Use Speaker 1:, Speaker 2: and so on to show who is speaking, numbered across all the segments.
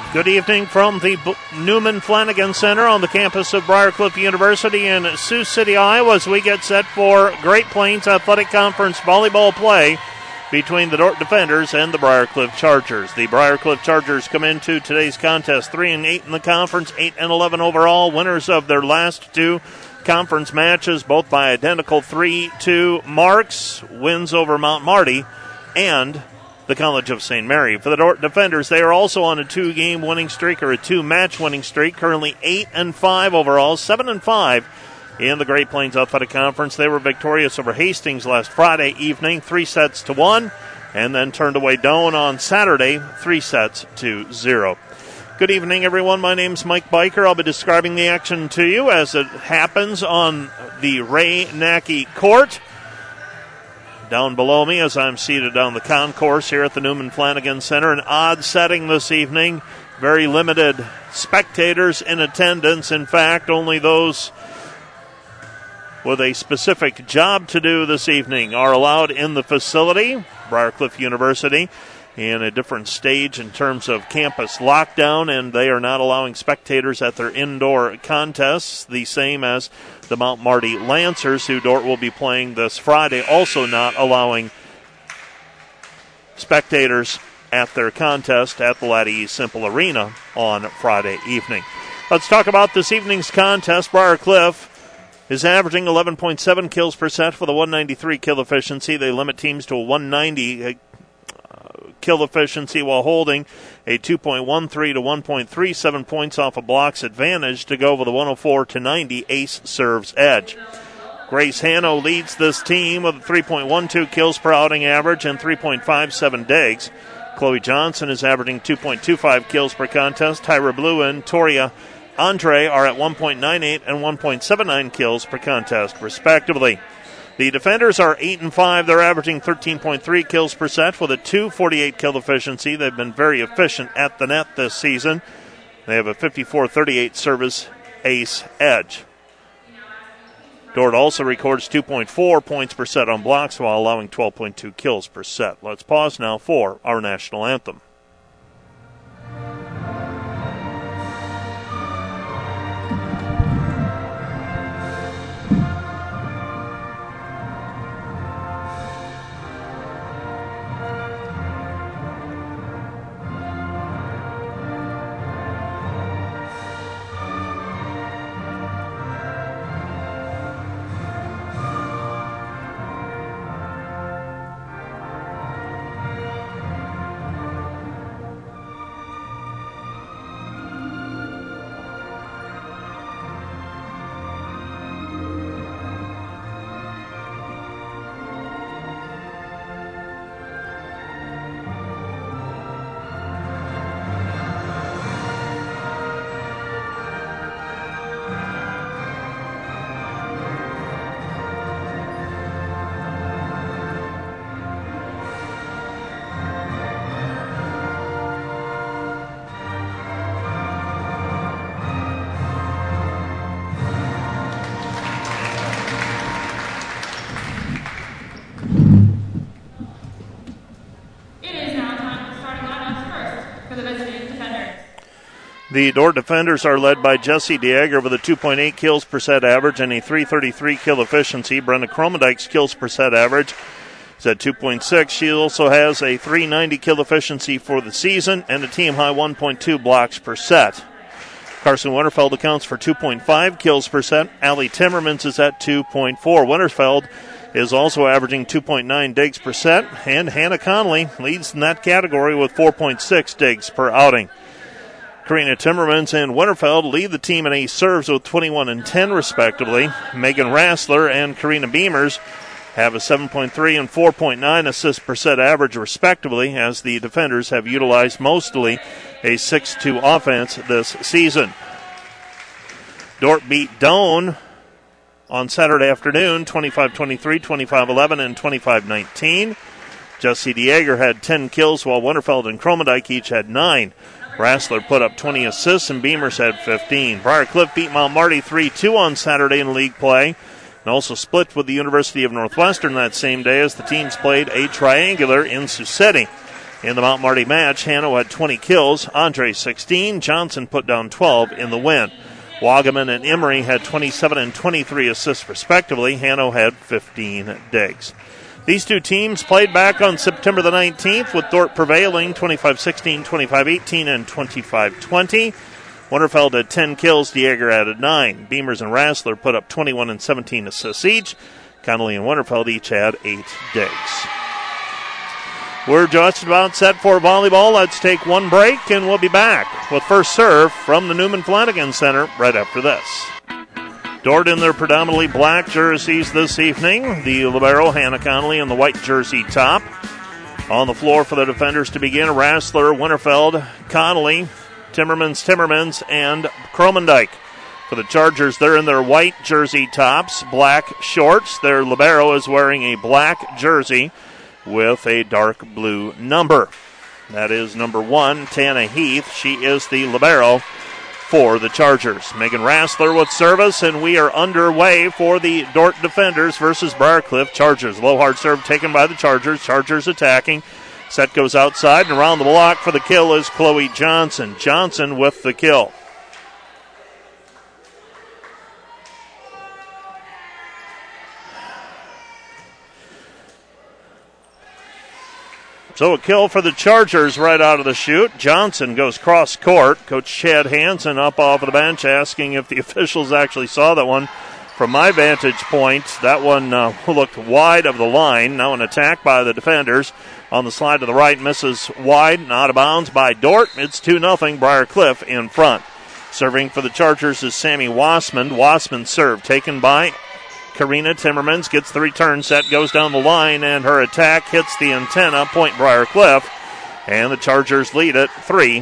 Speaker 1: Good evening from the Newman Flanagan Center on the campus of Briarcliff University in Sioux City, Iowa, as we get set for Great Plains Athletic Conference volleyball play between the Dordt Defenders and the Briarcliff Chargers. The Briarcliff Chargers come into today's contest 3-8 in the conference, 8-11 overall, winners of their last two conference matches, both by identical 3-2 marks, wins over Mount Marty and the College of St. Mary. For the Dordt Defenders, they are also on a two-game winning streak, or a two-match winning streak, currently 8-5 overall, 7-5 in the Great Plains Athletic Conference. They were victorious over Hastings last Friday evening, 3-1, and then turned away Doane on Saturday, 3-0. Good evening, everyone. My name's Mike Biker. I'll be describing the action to you as it happens on the Ray Nackey Court. Down below me, as I'm seated on the concourse here at the Newman Flanagan Center, an odd setting this evening. Very limited spectators in attendance. In fact, only those with a specific job to do this evening are allowed in the facility. Briarcliff University in a different stage in terms of campus lockdown, and they are not allowing spectators at their indoor contests, the same as the Mount Marty Lancers, who Dordt will be playing this Friday, also not allowing spectators at their contest at the Laddie East Simple Arena on Friday evening. Let's talk about this evening's contest. Briarcliff is averaging 11.7 kills per set with a 193 kill efficiency. They limit teams to a 190 kill efficiency while holding a 2.13 to 1.37 points off of blocks advantage to go with a 104 to 90 ace serves edge. Grace Hanno leads this team with a 3.12 kills per outing average and 3.57 digs. Chloe Johnson is averaging 2.25 kills per contest. Tyra Blue and Toria Andre are at 1.98 and 1.79 kills per contest, respectively. The Defenders are 8-5. They're averaging 13.3 kills per set with a 2.48 kill efficiency. They've been very efficient at the net this season. They have a 54-38 service ace edge. Dordt also records 2.4 points per set on blocks while allowing 12.2 kills per set. Let's pause now for our national anthem. The Dordt Defenders are led by Jessie Dieger with a 2.8 kills per set average and a 3.33 kill efficiency. Brenda Kromendike's kills per set average is at 2.6. She also has a 3.90 kill efficiency for the season and a team-high 1.2 blocks per set. Carson Winterfeld accounts for 2.5 kills per set. Allie Timmermans is at 2.4. Winterfeld is also averaging 2.9 digs per set, and Hannah Conley leads in that category with 4.6 digs per outing. Karina Timmermans and Winterfeld lead the team in ace serves with 21 and 10 respectively. Megan Rassler and Karina Beamers have a 7.3 and 4.9 assists per set average respectively, as the Defenders have utilized mostly a 6-2 offense this season. Dordt beat Doane on Saturday afternoon, 25-23, 25-11, and 25-19. Jessie Dieger had 10 kills, while Winterfeld and Kromendike each had 9. Rassler put up 20 assists, and Beamers had 15. Briarcliff beat Mount Marty 3-2 on Saturday in league play, and also split with the University of Northwestern that same day as the teams played a triangular in Sioux City. In the Mount Marty match, Hanno had 20 kills, Andre 16, Johnson put down 12 in the win. Wagaman and Emery had 27 and 23 assists respectively. Hanno had 15 digs. These two teams played back on September the 19th with Dordt prevailing 25-16, 25-18, and 25-20. Winterfeld had 10 kills, Dieger added 9. Beamers and Rassler put up 21 and 17 assists each. Connolly and Winterfeld each had 8 digs. We're just about set for volleyball. Let's take one break, and we'll be back with first serve from the Newman Flanagan Center right after this. Dordt in their predominantly black jerseys this evening. The libero, Hannah Connolly, in the white jersey top. On the floor for the defenders to begin, Rassler, Winterfeld, Connolly, Timmermans, and Kromendijk. For the Chargers, they're in their white jersey tops, black shorts. Their libero is wearing a black jersey with a dark blue number. That is number 1, Tana Heath. She is the libero for the Chargers. Megan Rassler with service, and we are underway for the Dordt defenders versus Briarcliff Chargers. Low hard serve taken by the Chargers. Chargers attacking. Set goes outside, and around the block for the kill is Chloe Johnson. Johnson with the kill. So a kill for the Chargers right out of the chute. Johnson goes cross court. Coach Chad Hansen up off of the bench asking if the officials actually saw that one. From my vantage point, that one looked wide of the line. Now an attack by the defenders on the slide to the right. Misses wide and out of bounds by Dordt. It's 2-0 Briarcliff in front. Serving for the Chargers is Sammy Wassman. Wassman serve taken by Karina Timmermans, gets the return set, goes down the line, and her attack hits the antenna, point Briarcliff, and the Chargers lead it 3-0.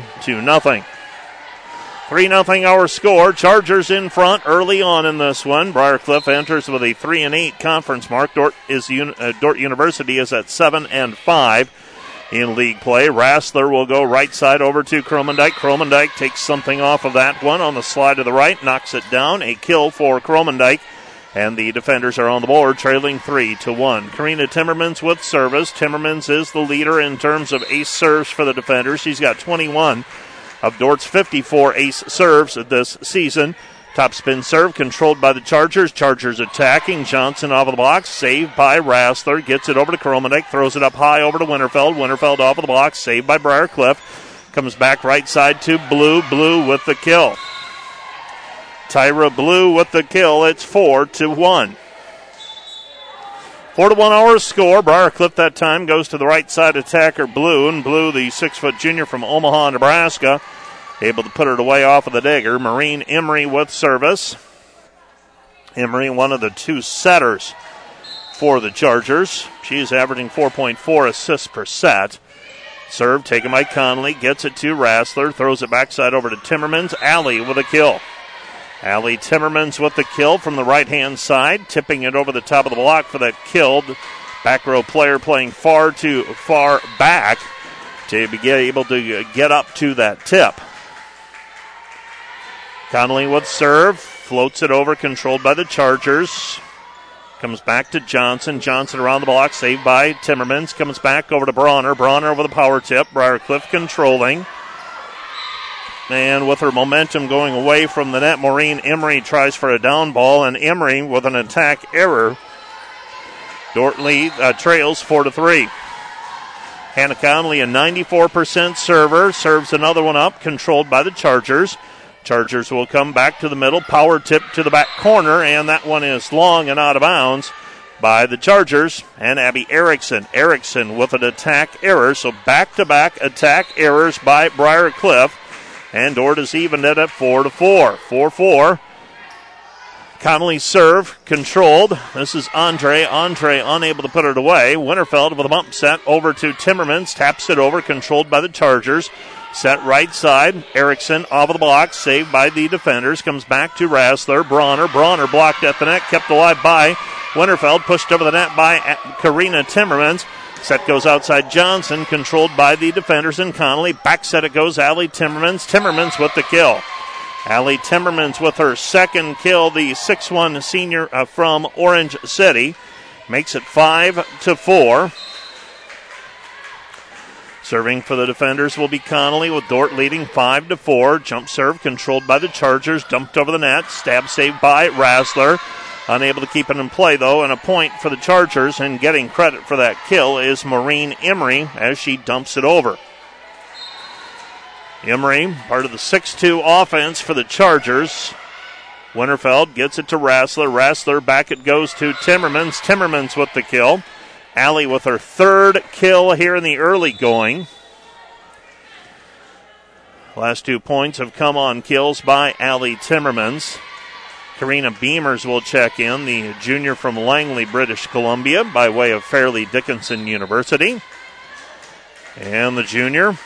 Speaker 1: 3-0 our score. Chargers in front early on in this one. Briarcliff enters with a 3-8 conference mark. Dordt University is at 7-5 in league play. Rassler will go right side over to Kromendijk. Kromendijk takes something off of that one on the slide to the right, knocks it down. A kill for Kromendijk. And the defenders are on the board, trailing 3-1. Karina Timmermans with service. Timmermans is the leader in terms of ace serves for the defenders. She's got 21 of Dordt's 54 ace serves this season. Top spin serve controlled by the Chargers. Chargers attacking. Johnson off of the box. Saved by Rassler. Gets it over to Kromendijk. Throws it up high over to Winterfeld. Winterfeld off of the box. Saved by Briarcliff. Comes back right side to Blue. Blue with the kill. Tyra Blue with the kill. It's 4-1. 4-1 our score. Briarcliff that time goes to the right side attacker Blue. And Blue, the 6-foot junior from Omaha, Nebraska, able to put it away off of the digger. Maureen Emery with service. Emery, one of the two setters for the Chargers. She's averaging 4.4 assists per set. Serve taken by Connolly. Gets it to Rassler. Throws it backside over to Timmermans. Alley with a kill. Allie Timmermans with the kill from the right-hand side, tipping it over the top of the block for that kill. Back row player playing far too far back to be able to get up to that tip. Connolly with serve, floats it over, controlled by the Chargers. Comes back to Johnson. Johnson around the block, saved by Timmermans. Comes back over to Bronner. Bronner over the power tip. Briarcliff controlling. And with her momentum going away from the net, Maureen Emery tries for a down ball, and Emery with an attack error. Dordt trails 4-3. Hannah Connolly, a 94% server, serves another one up, controlled by the Chargers. Chargers will come back to the middle, power tip to the back corner, and that one is long and out of bounds by the Chargers and Abby Erickson. Erickson with an attack error, so back-to-back attack errors by Briarcliff. And Dordt is evened it at 4-4. 4-4. Connolly serve, controlled. This is Andre. Andre unable to put it away. Winterfeld with a bump set over to Timmermans. Taps it over, controlled by the Chargers. Set right side. Erickson off of the block, saved by the defenders. Comes back to Rassler. Bronner. Bronner blocked at the net, kept alive by Winterfeld. Pushed over the net by Karina Timmermans. Set goes outside Johnson, controlled by the defenders and Connolly. Back set it goes Allie Timmermans. Timmermans with the kill. Allie Timmermans with her second kill, the 6'1 senior from Orange City. Makes it 5-4. Serving for the defenders will be Connolly, with Dort leading 5-4. Jump serve controlled by the Chargers. Dumped over the net. Stab saved by Rassler. Unable to keep it in play, though, and a point for the Chargers. And getting credit for that kill is Maureen Emery as she dumps it over. Emery, part of the 6-2 offense for the Chargers. Winterfeld gets it to Rassler. Rassler back it goes to Timmermans. Timmermans with the kill. Allie with her third kill here in the early going. Last 2 points have come on kills by Allie Timmermans. Karina Beamers will check in, the junior from Langley, British Columbia, by way of Fairleigh Dickinson University. And the junior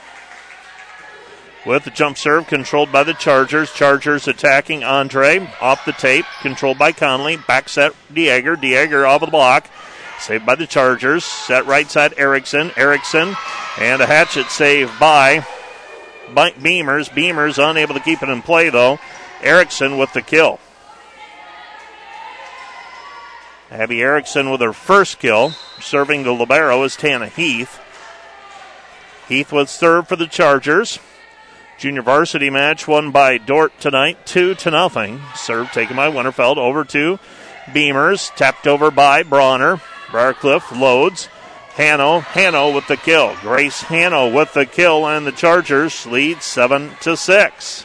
Speaker 1: with the jump serve controlled by the Chargers. Chargers attacking Andre off the tape, controlled by Conley. Back set Dieger. Dieger off of the block. Saved by the Chargers. Set right side Erickson. Erickson and a hatchet save by Beamers. Beamers unable to keep it in play, though. Erickson with the kill. Abby Erickson with her first kill. Serving the libero is Tana Heath. Heath with serve for the Chargers. Junior varsity match won by Dort tonight, 2-0. Serve taken by Winterfeld over to Beamers. Tapped over by Bronner. Briarcliff loads. Hanno with the kill. Grace Hanno with the kill, and the Chargers lead 7-6.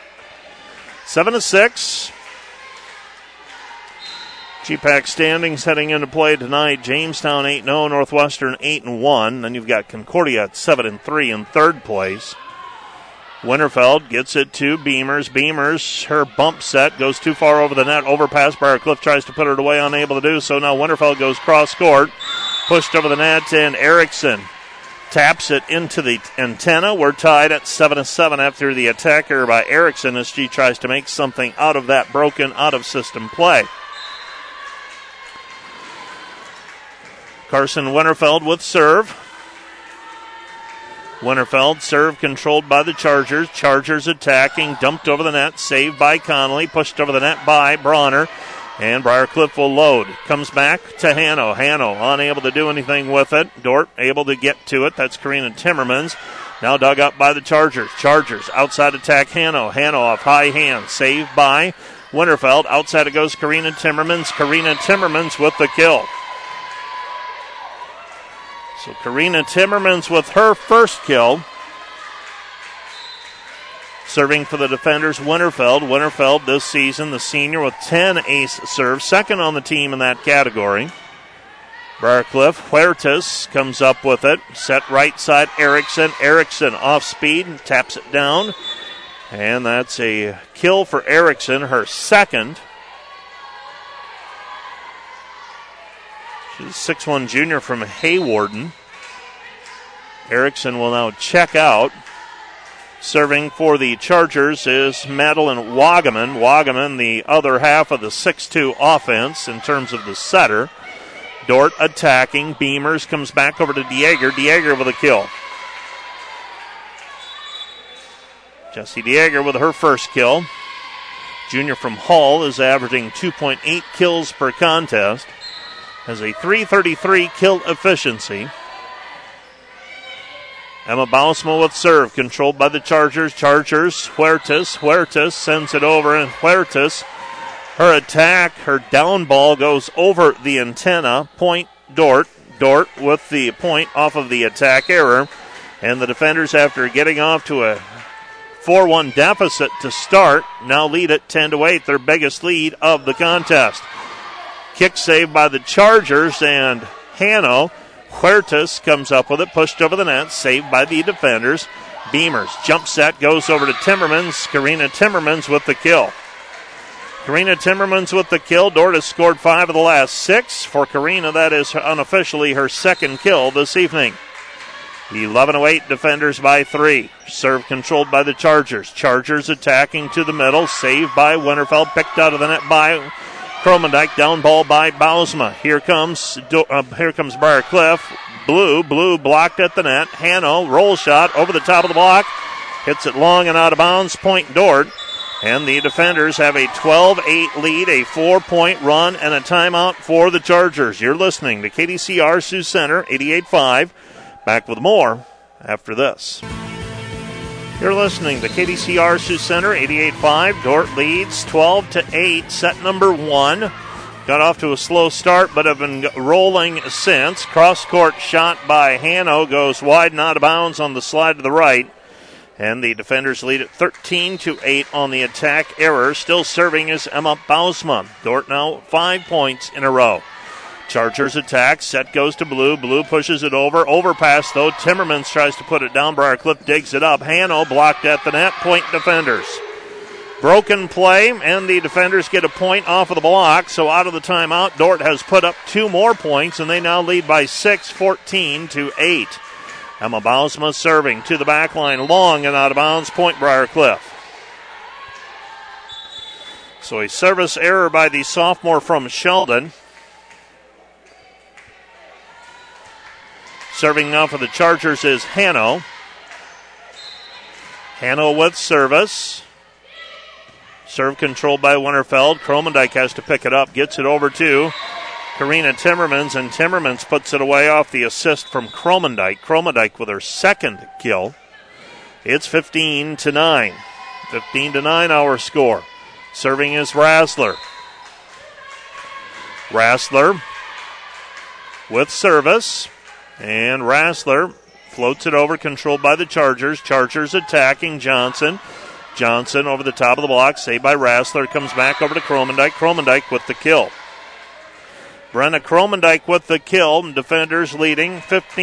Speaker 1: 7-6. GPAC standings heading into play tonight. Jamestown 8-0, Northwestern 8-1. Then you've got Concordia at 7-3 in third place. Winterfeld gets it to Beamers. Beamers, her bump set goes too far over the net. Overpass. Briarcliff tries to put it away, unable to do so. Now Winterfeld goes cross court. Pushed over the net, and Erickson taps it into the antenna. We're tied at 7-7 after the attacker by Erickson as she tries to make something out of that broken out-of-system play. Carson Winterfeld with serve. Winterfeld, serve controlled by the Chargers. Chargers attacking, dumped over the net, saved by Connolly, pushed over the net by Bronner. And Briarcliff will load. Comes back to Hanno. Hanno unable to do anything with it. Dort able to get to it. That's Karina Timmermans. Now dug up by the Chargers. Chargers outside attack Hanno. Hanno off high hand. Saved by Winterfeld. Outside it goes Karina Timmermans. Karina Timmermans with the kill. So Karina Timmermans with her first kill. Serving for the defenders, Winterfeld. Winterfeld this season, the senior with 10 ace serves, second on the team in that category. Briarcliff, Huertas comes up with it. Set right side, Erickson. Erickson off speed and taps it down. And that's a kill for Erickson, her second. She's a 6'1 junior from Haywarden. Erickson will now check out. Serving for the Chargers is Madeline Wagaman. Wagaman, the other half of the 6-2 offense in terms of the setter. Dort attacking. Beamers comes back over to Dieger. Dieger with a kill. Jessie Dieger with her first kill. Junior from Hull is averaging 2.8 kills per contest. Has a .333 kill efficiency. Emma Bausma with serve, controlled by the Chargers. Chargers, Huertas. Huertas sends it over, and Huertas, her attack, her down ball goes over the antenna. Point Dort. Dort with the point off of the attack error. And the defenders, after getting off to a 4-1 deficit to start, now lead at 10-8, their biggest lead of the contest. Kick saved by the Chargers, and Hanno. Huertas comes up with it, pushed over the net, saved by the defenders. Beamers, jump set, goes over to Timmermans. Karina Timmermans with the kill. Karina Timmermans with the kill. Dort has scored 5 of the last 6. For Karina, that is unofficially her second kill this evening. 11-8 defenders by 3. Serve controlled by the Chargers. Chargers attacking to the middle, saved by Winterfeld, picked out of the net by Cromendike. Down ball by Bausma. Here comes Briarcliff. Blue blocked at the net. Hanno, roll shot over the top of the block. Hits it long and out of bounds. Point Dort. And the defenders have a 12-8 lead, a 4-point run, and a timeout for the Chargers. You're listening to KDCR Sioux Center, 88.5. Back with more after this. You're listening to KDCR Sioux Center, 88-5. Dordt leads 12-8, set number 1. Got off to a slow start, but have been rolling since. Cross-court shot by Hanno goes wide and out of bounds on the slide to the right. And the defenders lead at 13-8 on the attack error. Still serving is Emma Bausma. Dordt now 5 points in a row. Chargers attack. Set goes to Blue. Blue pushes it over. Overpass, though. Timmermans tries to put it down. Briarcliff digs it up. Hanno blocked at the net. Point defenders. Broken play, and the defenders get a point off of the block. So out of the timeout, Dordt has put up 2 more points, and they now lead by 6, 14-8. Emma Bausma serving to the back line. Long and out of bounds. Point Briarcliff. So a service error by the sophomore from Sheldon. Serving now for the Chargers is Hanno. Hanno with service. Serve controlled by Winterfeld. Kromendijk has to pick it up. Gets it over to Karina Timmermans, and Timmermans puts it away off the assist from Kromendijk. Kromendijk with her second kill. It's 15-9. 15-9 our score. Serving is Rassler. Rassler with service. And Rassler floats it over, controlled by the Chargers. Chargers attacking Johnson. Johnson over the top of the block, saved by Rassler. Comes back over to Kromendijk. Kromendijk with the kill. Brenna Kromendijk with the kill. Defenders leading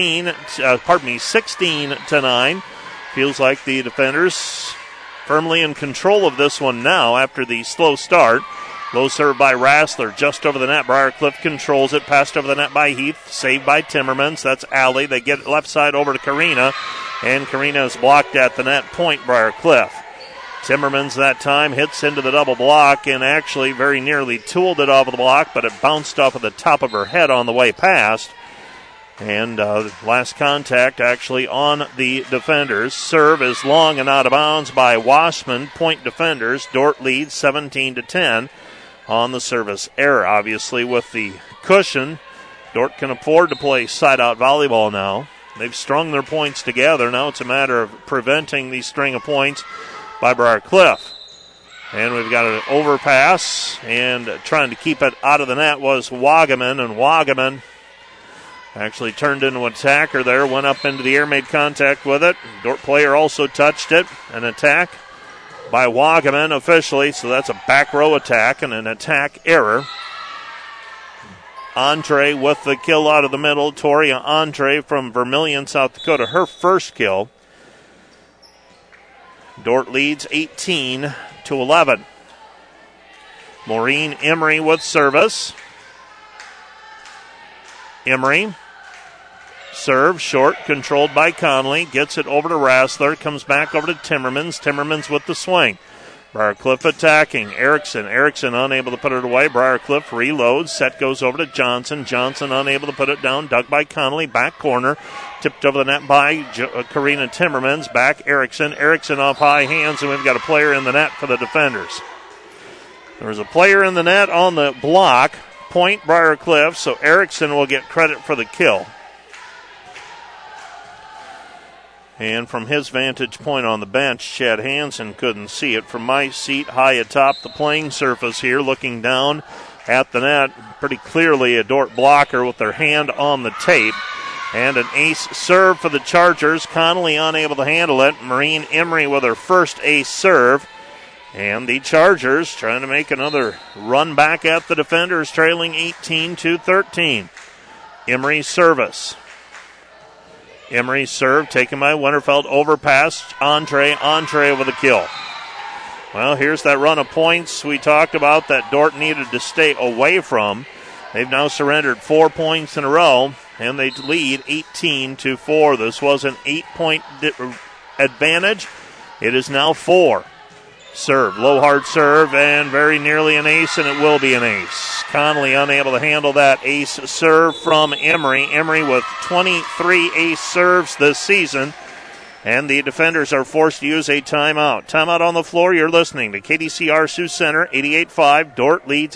Speaker 1: 16-9. Feels like the defenders firmly in control of this one now after the slow start. Low serve by Rassler, just over the net. Briarcliff controls it, passed over the net by Heath, saved by Timmermans. That's Alley. They get it left side over to Karina, and Karina is blocked at the net. Point Briarcliff. Timmermans that time hits into the double block and actually very nearly tooled it off of the block, but it bounced off of the top of her head on the way past. And last contact actually on the defenders. Serve is long and out of bounds by Wassman. Point defenders. Dordt leads 17-10 on the service error. Obviously with the cushion, Dordt can afford to play side-out volleyball now. They've strung their points together. Now it's a matter of preventing the string of points by Briarcliff. And we've got an overpass, and trying to keep it out of the net was Wagaman, and Wagaman actually turned into an attacker there, went up into the air, made contact with it. Dordt player also touched it. An attack by Wagaman officially, so that's a back row attack and an attack error. Andre with the kill out of the middle. Toria Andre from Vermilion, South Dakota, her first kill. Dordt leads 18-11. Maureen Emery with service. Emery. Serve short, controlled by Conley. Gets it over to Rassler. Comes back over to Timmermans. Timmermans with the swing. Briarcliff attacking. Erickson unable to put it away. Briarcliff reloads. Set goes over to Johnson. Johnson unable to put it down. Dug by Conley. Back corner. Tipped over the net by Karina Timmermans. Back Erickson. Erickson off high hands, and we've got a player in the net for the defenders. There was a player in the net on the block. Point Briarcliff, so Erickson will get credit for the kill. And from his vantage point on the bench, Chad Hansen couldn't see it. From my seat high atop the playing surface here, looking down at the net, pretty clearly a Dordt blocker with their hand on the tape. And an ace serve for the Chargers. Connolly unable to handle it. Maureen Emery with her first ace serve. And the Chargers trying to make another run back at the defenders, trailing 18-13. Emery service. Emery serve taken by Winterfeld. Overpass. Andre with a kill. Well, here's that run of points we talked about that Dordt needed to stay away from. They've now surrendered 4 points in a row, and they lead 18-4. This was an 8-point advantage. It is now 4. Serve, low hard serve, and very nearly an ace, and it will be an ace. Connolly unable to handle that ace serve from Emery. Emery with 23 ace serves this season, and the defenders are forced to use a timeout. Timeout on the floor. You're listening to KDCR Sioux Center, 88-5. Dordt leads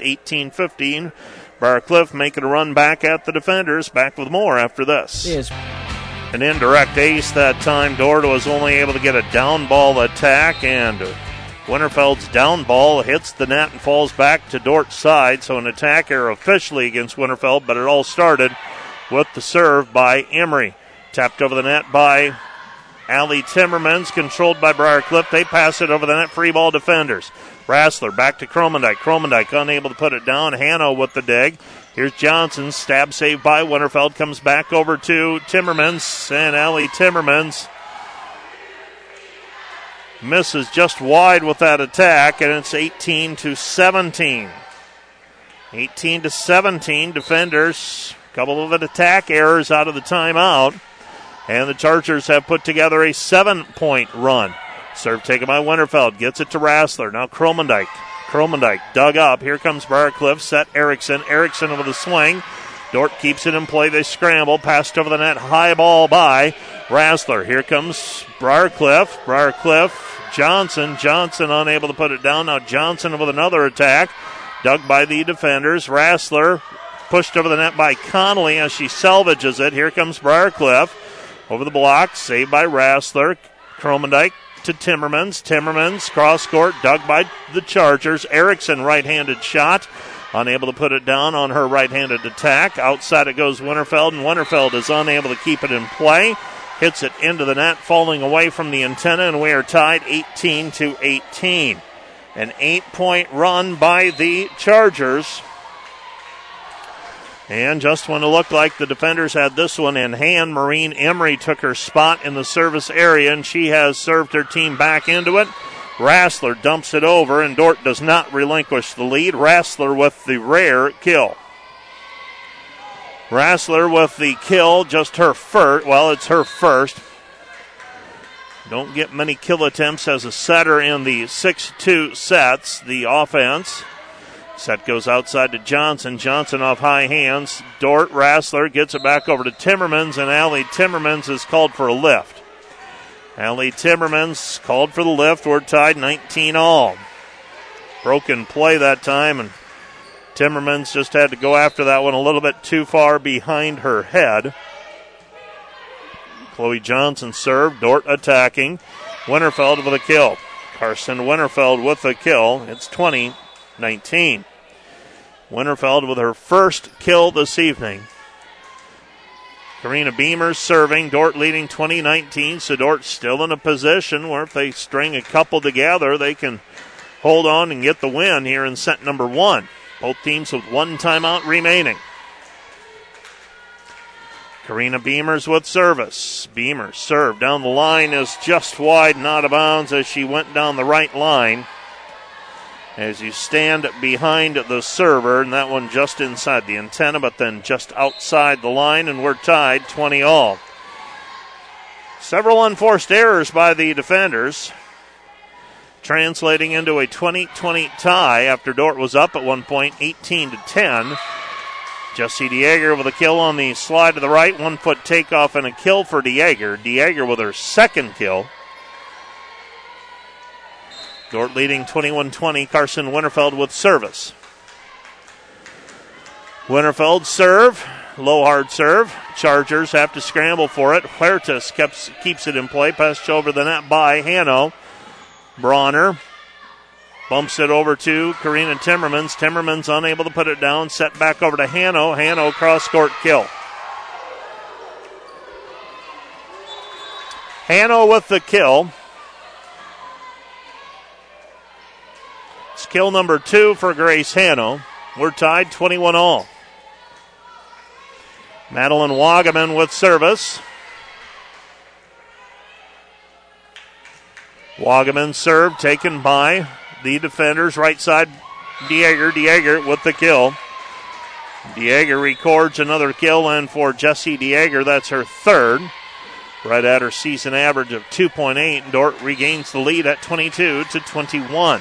Speaker 1: 18-15. Briarcliff making a run back at the defenders. Back with more after this. an indirect ace that time. Dort was only able to get a down ball attack, and Winterfeld's down ball hits the net and falls back to Dort's side. So an attack error officially against Winterfeld, but it all started with the serve by Emery. Tapped over the net by Allie Timmermans, controlled by Briarcliff. They pass it over the net, free ball defenders. Rassler back to Kromendijk. Kromendijk unable to put it down. Hanno with the dig. Here's Johnson, stab save by Winterfeld, comes back over to Timmermans, and Allie Timmermans misses just wide with that attack, and it's 18-17. 18-17, defenders, a couple of attack errors out of the timeout, and the Chargers have put together a 7-point run. Serve taken by Winterfeld, gets it to Rassler, now Kromendijk. Kromendijk dug up. Here comes Briarcliff. Set Erickson. Erickson with a swing. Dort keeps it in play. They scramble. Passed over the net. High ball by Rassler. Here comes Briarcliff. Briarcliff. Johnson. Johnson unable to put it down. Now Johnson with another attack. Dug by the defenders. Rassler pushed over the net by Connolly as she salvages it. Here comes Briarcliff. Over the block. Saved by Rassler. Kromendijk to Timmermans. Timmermans cross court, dug by the Chargers. Erickson right-handed shot, unable to put it down on her right-handed attack. Outside it goes Winterfeld, and Winterfeld is unable to keep it in play. Hits it into the net, falling away from the antenna, and we are tied 18-18. An 8-point run by the Chargers. And just when it looked like the defenders had this one in hand, Maureen Emery took her spot in the service area, and she has served her team back into it. Rassler dumps it over, and Dort does not relinquish the lead. Rassler with the rare kill. Rassler with the kill, just her first. Well, it's her first. Don't get many kill attempts as a setter in the 6-2 sets. The offense. Set goes outside to Johnson. Johnson off high hands. Dort Rassler gets it back over to Timmermans, and Allie Timmermans is called for a lift. Allie Timmermans called for the lift. We're tied 19-all. Broken play that time, and Timmermans just had to go after that one a little bit too far behind her head. Chloe Johnson served. Dort attacking. Winterfeld with a kill. Carson Winterfeld with a kill. It's 20-19. Winterfeld with her first kill this evening. Karina Beamer serving. Dort leading 20-19, so Dort's still in a position where if they string a couple together, they can hold on and get the win here in set number one. Both teams with one timeout remaining. Karina Beamers with service. Beamer serve down the line is just wide and out of bounds as she went down the right line. As you stand behind the server, and that one just inside the antenna, but then just outside the line, and we're tied 20-all. Several unforced errors by the defenders, translating into a 20-20 tie after Dort was up at one point, 18-10. Jessie DeYager with a kill on the slide to the right, 1 foot takeoff and a kill for DeYager. DeYager with her second kill. Dort leading 21-20. Carson Winterfeld with service. Winterfeld serve. Low hard serve. Chargers have to scramble for it. Huertas keeps it in play. Passed over the net by Hanno. Bronner bumps it over to Karina Timmermans. Timmermans unable to put it down. Set back over to Hanno. Hanno cross-court kill. Hanno with the kill. It's kill number 2 for Grace Hanno. We're tied 21-all. Madeline Wagaman with service. Wagaman serve taken by the defenders. Right side, DeYager. DeYager with the kill. DeYager records another kill, and for Jessie DeYager, that's her third. Right at her season average of 2.8. Dort regains the lead at 22-21.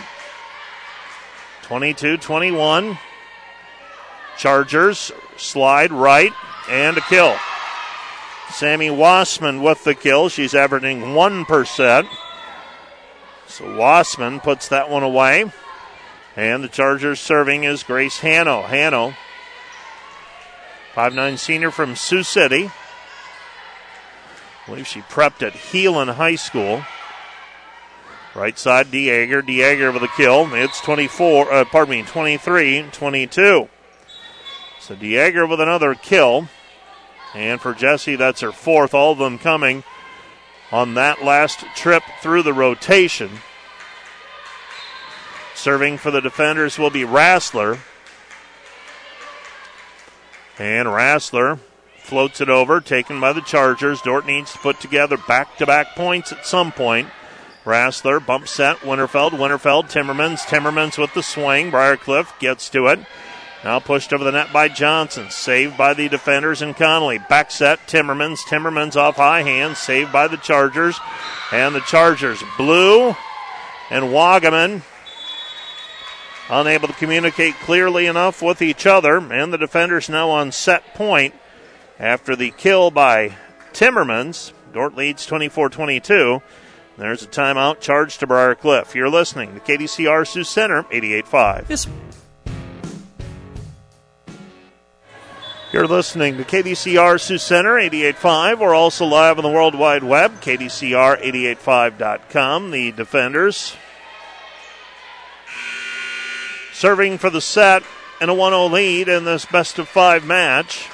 Speaker 1: 22-21. Chargers slide right and a kill. Sammy Wassman with the kill. She's averaging 1%. So Wassman puts that one away. And the Chargers serving is Grace Hanno. Hanno, 5'9" senior from Sioux City. I believe she prepped at Heelan High School. Right side, DeAger. DeAger with a kill. It's 23-22. So DeAger with another kill. And for Jessie, that's her fourth. All of them coming on that last trip through the rotation. Serving for the defenders will be Rassler. And Rassler floats it over, taken by the Chargers. Dordt needs to put together back-to-back points at some point. Rassler, bump set, Winterfeld, Timmermans with the swing. Briarcliff gets to it. Now pushed over the net by Johnson. Saved by the defenders and Connolly. Back set, Timmermans off high hand. Saved by the Chargers. And the Chargers, Blue and Wagaman, unable to communicate clearly enough with each other. And the defenders now on set point after the kill by Timmermans. Dordt leads 24-22. There's a timeout charged to Briarcliff. You're listening to KDCR Sioux Center, 88.5. You're listening to KDCR Sioux Center, 88.5. We're also live on the World Wide Web, KDCR885.com. The defenders serving for the set and a 1-0 lead in this best-of-5 match.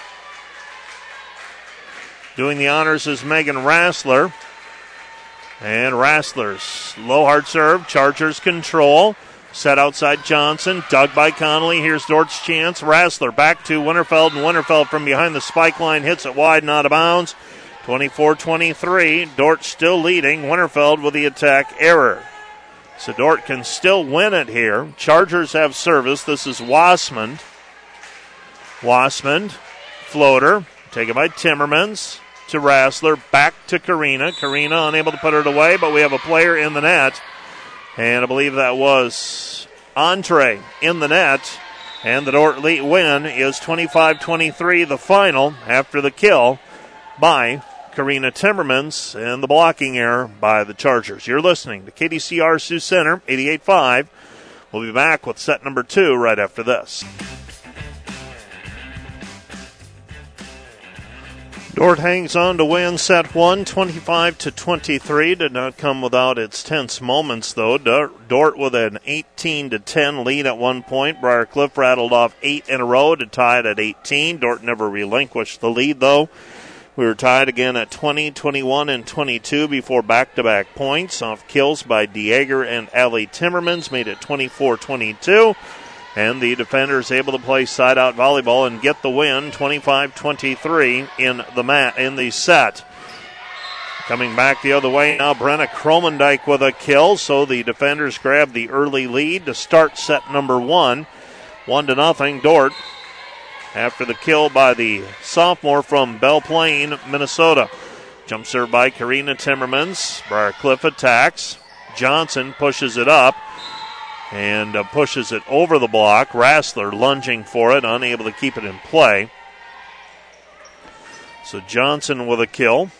Speaker 1: Doing the honors is Megan Rassler. And Rassler's low hard serve. Chargers control. Set outside Johnson. Dug by Connolly. Here's Dort's chance. Rassler back to Winterfeld. And Winterfeld from behind the spike line hits it wide and out of bounds. 24-23. Dordt still leading. Winterfeld with the attack error. So Dordt can still win it here. Chargers have service. This is Wassman. Wassman. Floater. Taken by Timmermans. To Rassler, back to Karina. Karina unable to put it away, but we have a player in the net. And I believe that was Entree in the net. And the Dordt win is 25-23, the final, after the kill by Karina Timmermans and the blocking error by the Chargers. You're listening to KDCR Sioux Center, 88.5. We'll be back with set number 2 right after this. Dordt hangs on to win set 1, 25-23. Did not come without its tense moments, though. Dordt with an 18-10 lead at one point. Briarcliff rattled off 8 in a row to tie it at 18. Dordt never relinquished the lead, though. We were tied again at 20, 21, and 22 before back-to-back points off kills by DeAger and Allie Timmermans. Made it 24-22. And the defenders able to play side-out volleyball and get the win, 25-23 in the set. Coming back the other way now, Brenna Kromendijk with a kill, so the defenders grab the early lead to start set number 1. 1-0 Dordt after the kill by the sophomore from Belle Plaine, Minnesota. Jump serve by Karina Timmermans. Briarcliff attacks. Johnson pushes it up and pushes it over the block. Rassler lunging for it, unable to keep it in play. So Johnson with a kill.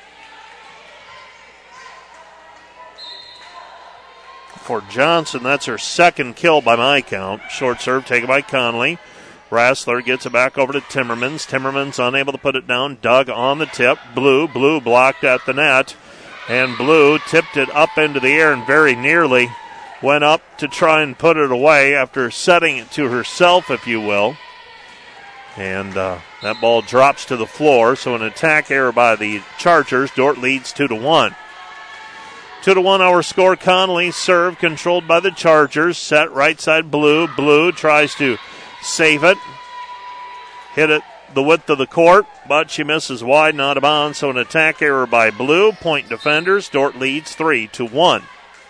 Speaker 1: For Johnson, that's her second kill by my count. Short serve taken by Conley. Rassler gets it back over to Timmermans. Timmermans unable to put it down. Dug on the tip. Blue blocked at the net. And Blue tipped it up into the air and very nearly went up to try and put it away after setting it to herself, if you will. And that ball drops to the floor, so an attack error by the Chargers. Dordt leads 2-1. 2-1 our score. Connolly serve controlled by the Chargers. Set right side Blue. Blue tries to save it. Hit it the width of the court, but she misses wide and out of bounds, so an attack error by Blue. Point defenders. Dordt leads 3-1.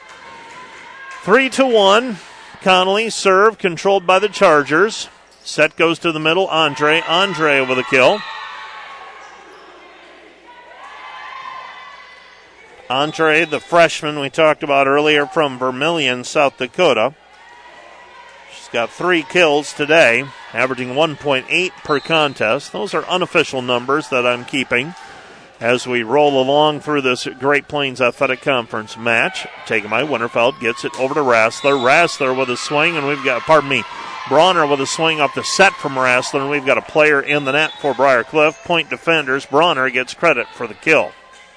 Speaker 1: 3-1. Connolly serve controlled by the Chargers. Set goes to the middle. Andre with a kill. Andre, the freshman we talked about earlier from Vermillion, South Dakota. She's got 3 kills today, averaging 1.8 per contest. Those are unofficial numbers that I'm keeping as we roll along through this Great Plains Athletic Conference match. Taken by Winterfeld, gets it over to Rassler. Rassler with a swing, and we've got, Bronner with a swing off the set from Rassler, and we've got a player in the net for Briarcliff. Point defenders, Bronner gets credit for the kill.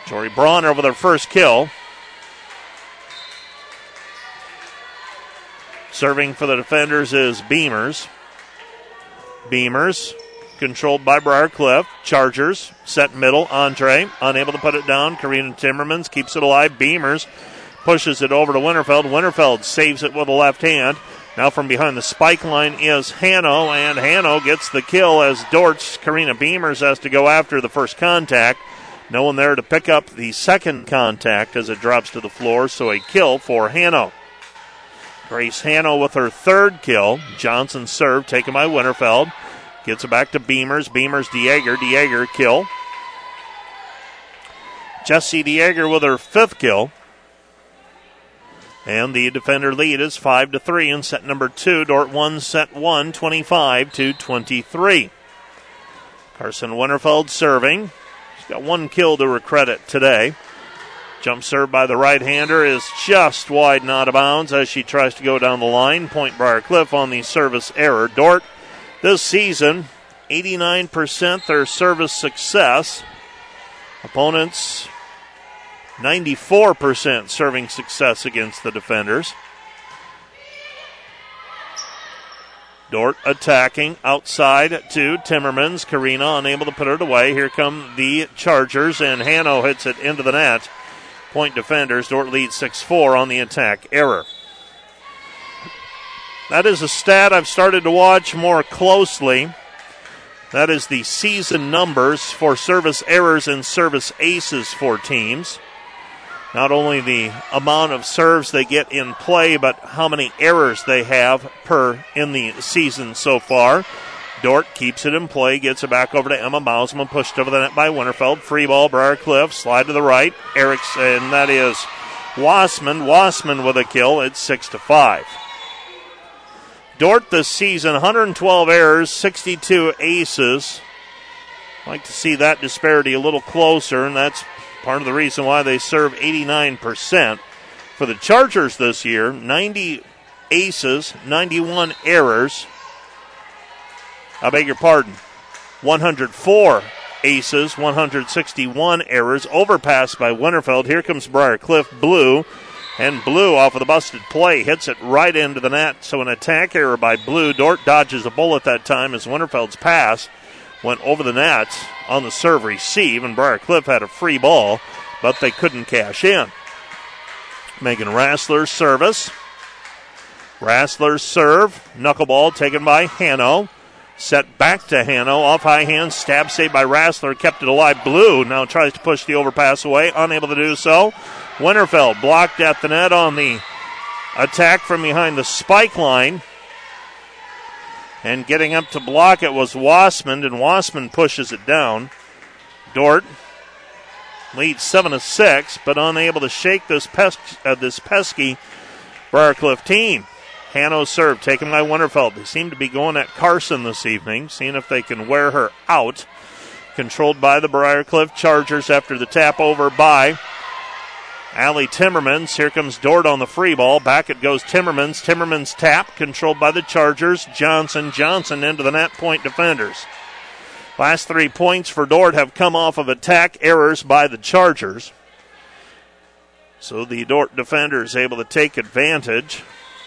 Speaker 1: Jory Bronner with her first kill. Serving for the defenders is Beamers. Beamers controlled by Briarcliff. Chargers set middle. Andre unable to put it down. Karina Timmermans keeps it alive. Beamers pushes it over to Winterfeld. Winterfeld saves it with a left hand. Now from behind the spike line is Hanno, and Hanno gets the kill as Dort's Karina Beamers has to go after the first contact. No one there to pick up the second contact as it drops to the floor, so a kill for Hanno. Grace Hanno with her third kill. Johnson serve taken by Winterfeld. Gets it back to Beamers. Beamers, Dieger. Dieger kill. Jessie Dieger with her fifth kill. And the defender lead is 5-3 in set number 2. Dort 1, set 1, 25-23. Carson Winterfeld serving. She's got one kill to her credit today. Jump serve by the right-hander is just wide and out of bounds as she tries to go down the line. Point Briarcliff on the service error. Dort this season, 89% their service success. Opponents, 94% serving success against the defenders. Dort attacking outside to Timmermans. Karina unable to put it away. Here come the Chargers, and Hanno hits it into the net. Point defenders. Dort leads 6-4 on the attack error. That is a stat I've started to watch more closely. That is the season numbers for service errors and service aces for teams. Not only the amount of serves they get in play, but how many errors they have per in the season so far. Dort keeps it in play, gets it back over to Emma Mausman, pushed over the net by Winterfeld. Free ball, Briarcliff, slide to the right. Erickson, and that is Wassman. Wassman with a kill. It's 6-5. Dort this season, 112 errors, 62 aces. I'd like to see that disparity a little closer, and that's part of the reason why they serve 89%. For the Chargers this year, 90 aces, 91 errors. I beg your pardon. 104 aces, 161 errors. Overpass by Winterfeld. Here comes Briarcliff. Blue. And Blue off of the busted play hits it right into the net. So an attack error by Blue. Dort dodges a bullet that time as Winterfeld's pass went over the net on the serve receive, and Briarcliff had a free ball, but they couldn't cash in. Megan Rassler's service. Rassler's serve. Knuckleball taken by Hanno. Set back to Hanno. Off high hand. Stab save by Rassler. Kept it alive. Blue now tries to push the overpass away. Unable to do so. Winterfeld blocked at the net on the attack from behind the spike line. And getting up to block it was Wassman, and Wassman pushes it down. Dort leads 7-6, but unable to shake this pesky Briarcliff team. Hanno serve taken by Winterfeld. They seem to be going at Carson this evening, seeing if they can wear her out. Controlled by the Briarcliff Chargers after the tap over by Allie Timmermans. Here comes Dort on the free ball. Back it goes Timmermans. Timmermans tap, controlled by the Chargers. Johnson into the net. Point defenders. Last 3 points for Dort have come off of attack errors by the Chargers. So the Dort defenders able to take advantage.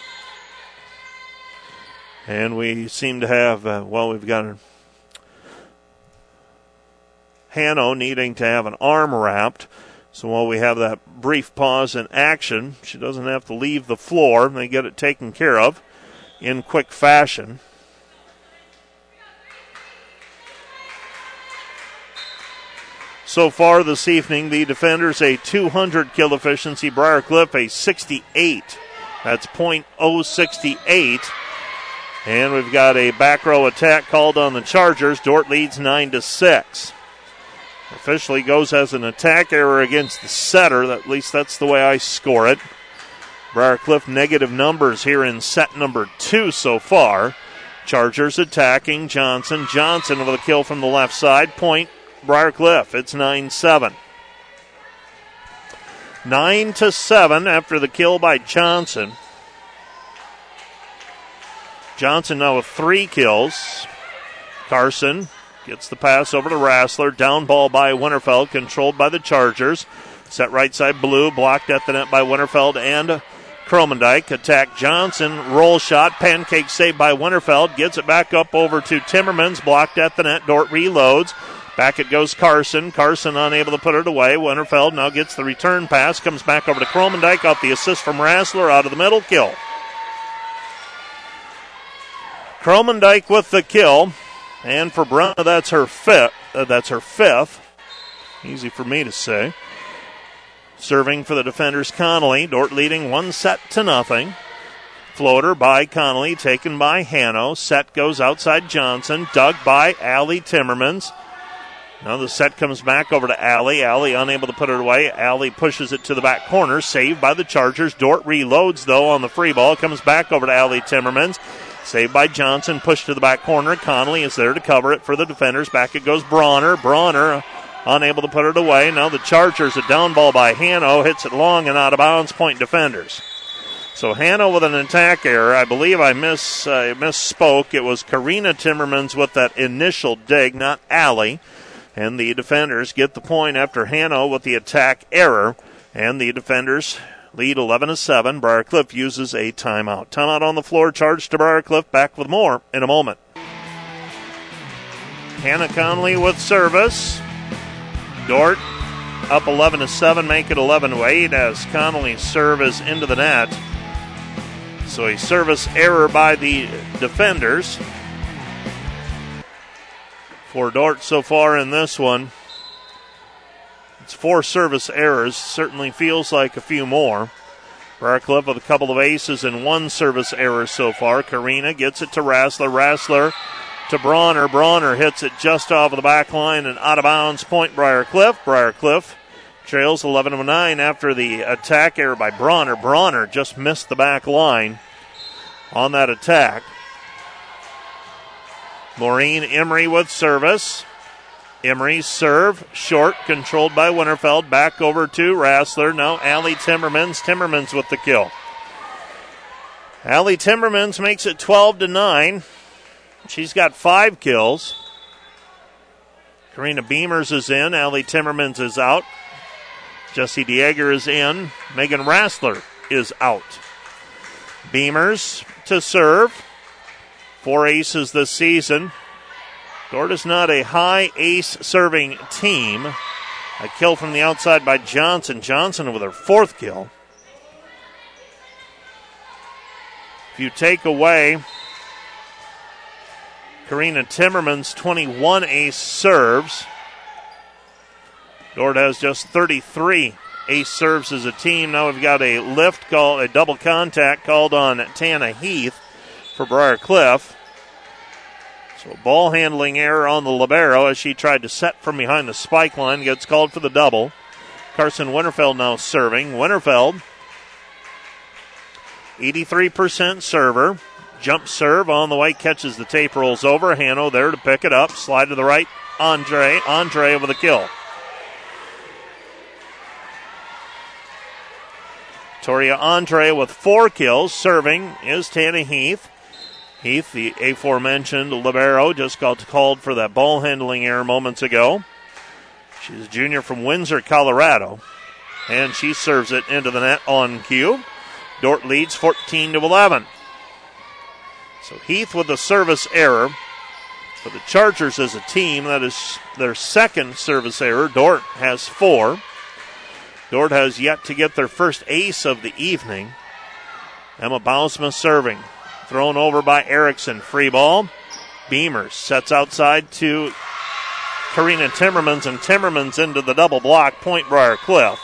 Speaker 1: And we seem to have, we've got Hanno needing to have an arm wrapped. So while we have that brief pause in action, she doesn't have to leave the floor. They get it taken care of in quick fashion. So far this evening, the defenders a 200 kill efficiency. Briarcliff a 68. That's .068. And we've got a back row attack called on the Chargers. Dort leads 9-6. Officially goes as an attack error against the setter. At least that's the way I score it. Briarcliff negative numbers here in set number 2 so far. Chargers attacking. Johnson with a kill from the left side. Point Briarcliff. It's 9-7. 9-7 after the kill by Johnson. Johnson now with 3 kills. Carson Gets the pass over to Rassler. Down ball by Winterfeld, controlled by the Chargers. Set right side blue, blocked at the net by Winterfeld and Kromendijk. Attack Johnson, roll shot, pancake saved by Winterfeld. Gets it back up over to Timmermans, blocked at the net. Dort reloads. Back it goes Carson. Carson unable to put it away. Winterfeld now gets the return pass. Comes back over to Kromendijk. Off the assist from Rassler out of the middle. Kill. Kromendijk with the kill. And for Brunna, that's her fifth. Easy for me to say. Serving for the defenders, Connolly. Dort leading 1-0. Floater by Connolly, taken by Hanno. Set goes outside Johnson. Dug by Allie Timmermans. Now the set comes back over to Allie. Allie unable to put it away. Allie pushes it to the back corner. Saved by the Chargers. Dort reloads, though, on the free ball. Comes back over to Allie Timmermans. Saved by Johnson. Pushed to the back corner. Connolly is there to cover it for the defenders. Back it goes Bronner. Bronner unable to put it away. Now the Chargers, a down ball by Hanno, hits it long and out of bounds. Point defenders. So Hanno with an attack error. I believe I misspoke. It was Karina Timmermans with that initial dig, not Allie. And the defenders get the point after Hanno with the attack error. And the defenders lead 11-7. Briarcliff uses a timeout. Timeout on the floor, charged to Briarcliff. Back with more in a moment. Hannah Connolly with service. Dort up 11-7, make it 11-8 as Connolly's serve is into the net. So a service error by the defenders for Dort so far in this one. It's 4 service errors. Certainly feels like a few more. Briarcliff with a couple of aces and 1 service error so far. Karina gets it to Rassler. Rassler to Bronner. Bronner hits it just off of the back line and out of bounds. Point Briarcliff. Briarcliff trails 11-9 after the attack error by Bronner. Bronner just missed the back line on that attack. Maureen Emery with service. Emery's serve short, controlled by Winterfeld. Back over to Rassler. Now Allie Timmermans. Timmermans with the kill. Allie Timmermans makes it 12-9. She's got 5 kills. Karina Beamers is in. Allie Timmermans is out. Jessie Dieger is in. Megan Rassler is out. Beamers to serve. 4 aces this season. Dort is not a high ace serving team. A kill from the outside by Johnson. Johnson with her 4th kill. If you take away Karina Timmermans' 21 ace serves, Dort has just 33 ace serves as a team. Now we've got a lift call, a double contact called on Tana Heath for Briarcliff. So ball handling error on the libero as she tried to set from behind the spike line. Gets called for the double. Carson Winterfeld now serving. Winterfeld, 83% server. Jump serve on the way, catches the tape, rolls over. Hanno there to pick it up. Slide to the right. Andre with a kill. Toria Andre with 4 kills. Serving is Tana Heath. Heath, the aforementioned libero, just got called for that ball handling error moments ago. She's a junior from Windsor, Colorado. And she serves it into the net on cue. Dort leads 14-11. So Heath with the service error. For the Chargers as a team, that is their 2nd service error. Dort has 4. Dort has yet to get their first ace of the evening. Emma Bausma serving. Thrown over by Erickson. Free ball. Beamers sets outside to Karina Timmermans, and Timmermans into the double block. Point Briarcliff.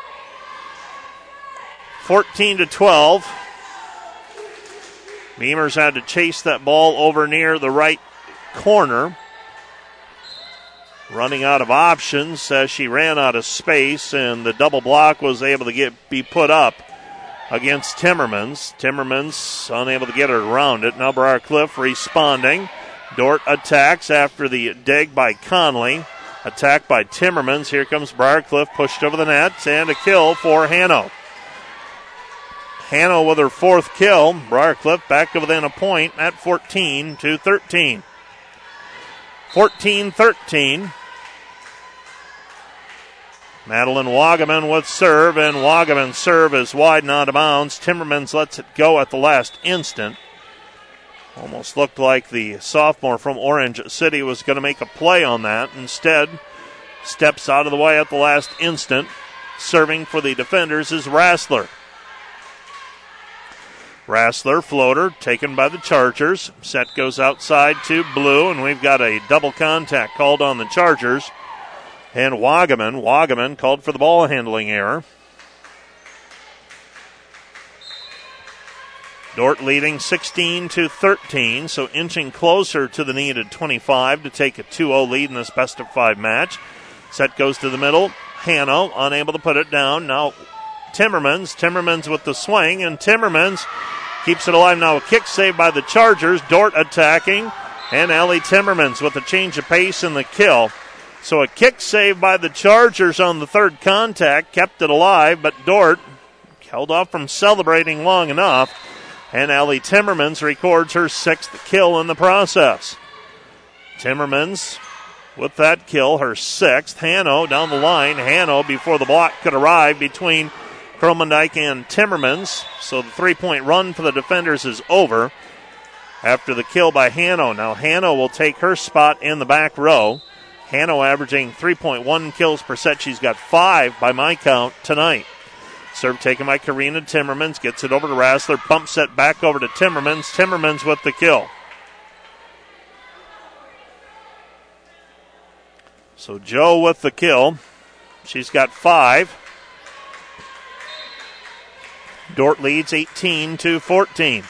Speaker 1: 14-12. Beamers had to chase that ball over near the right corner. Running out of options as she ran out of space, and the double block was able to be put up against Timmermans. Timmermans unable to get her around it. Now Briarcliff responding. Dort attacks after the dig by Conley. Attack by Timmermans. Here comes Briarcliff, pushed over the net, and a kill for Hanno. Hanno with her 4th kill. Briarcliff back to within a point at 14-13. 14-13. Madeline Wagaman with serve, and Wagaman's serve is wide and out of bounds. Timmermans lets it go at the last instant. Almost looked like the sophomore from Orange City was going to make a play on that. Instead, steps out of the way at the last instant. Serving for the defenders is Rassler. Rassler, floater, taken by the Chargers. Set goes outside to Blue, and we've got a double contact called on the Chargers. And Wagaman called for the ball handling error. Dordt leading 16-13, so inching closer to the needed 25 to take a 2-0 lead in this best-of-5 match. Set goes to the middle. Hanno unable to put it down. Now Timmermans with the swing, and Timmermans keeps it alive. Now a kick saved by the Chargers. Dordt attacking, and Allie Timmermans with a change of pace in the kill. So a kick saved by the Chargers on the third contact kept it alive, but Dordt held off from celebrating long enough, and Allie Timmermans records her 6th kill in the process. Timmermans with that kill, her 6th. Hanno down the line. Hanno before the block could arrive between Kromendijk and Timmermans. So the 3-point run for the defenders is over after the kill by Hanno. Now Hanno will take her spot in the back row. Hanno averaging 3.1 kills per set. She's got 5 by my count tonight. Serve taken by Karina Timmermans. Gets it over to Rassler. Bump set back over to Timmermans. Timmermans with the kill. So Joe with the kill. She's got 5. Dordt leads 18-14.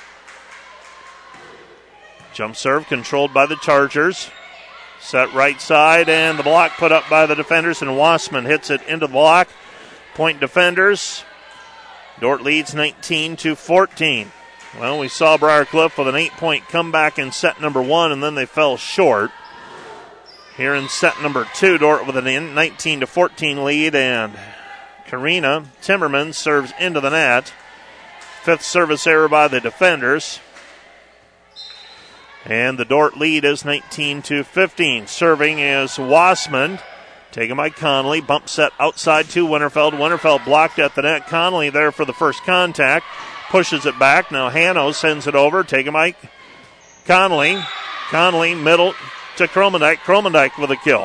Speaker 1: Jump serve controlled by the Chargers. Set right side, and the block put up by the defenders, and Wassman hits it into the block. Point defenders. Dordt leads 19-14. Well, we saw Briarcliff with an 8-point comeback in set number 1, and then they fell short. Here in set number 2, Dordt with a 19-14 lead, and Karina Timmermans serves into the net. 5th service error by the defenders. And the Dordt lead is 19-15. Serving is Wassman. Taken by Connolly. Bump set outside to Winterfeld. Winterfeld blocked at the net. Connolly there for the first contact. Pushes it back. Now Hanno sends it over. Taken by Connolly. Connolly middle to Kromendijk. Kromendijk with a kill.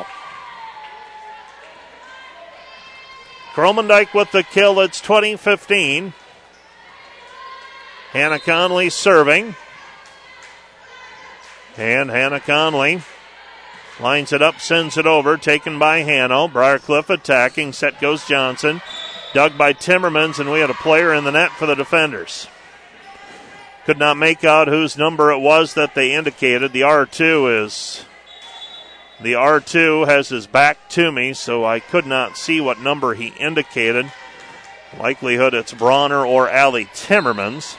Speaker 1: Kromendijk with the kill. It's 20-15. Hannah Connolly serving. And Hannah Connolly lines it up, sends it over, taken by Hanno. Briarcliff attacking, set goes Johnson. Dug by Timmermans, and we had a player in the net for the defenders. Could not make out whose number it was that they indicated. The R2 has his back to me, so I could not see what number he indicated. Likelihood it's Bronner or Allie Timmermans.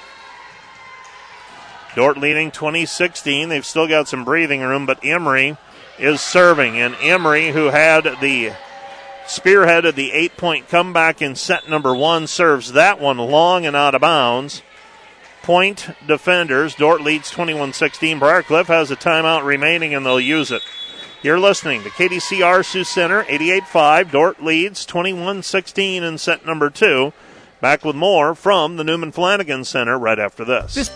Speaker 1: Dordt leading 20-16. They've still got some breathing room, but Emery is serving. And Emery, who had the spearheaded the 8-point comeback in set number 1, serves that one long and out of bounds. Point defenders. Dordt leads 21-16. Briarcliff has a timeout remaining, and they'll use it. You're listening to KDCR Sioux Center, 88-5. Dordt leads 21-16 in set number 2. Back with more from the Newman Flanagan Center right after this.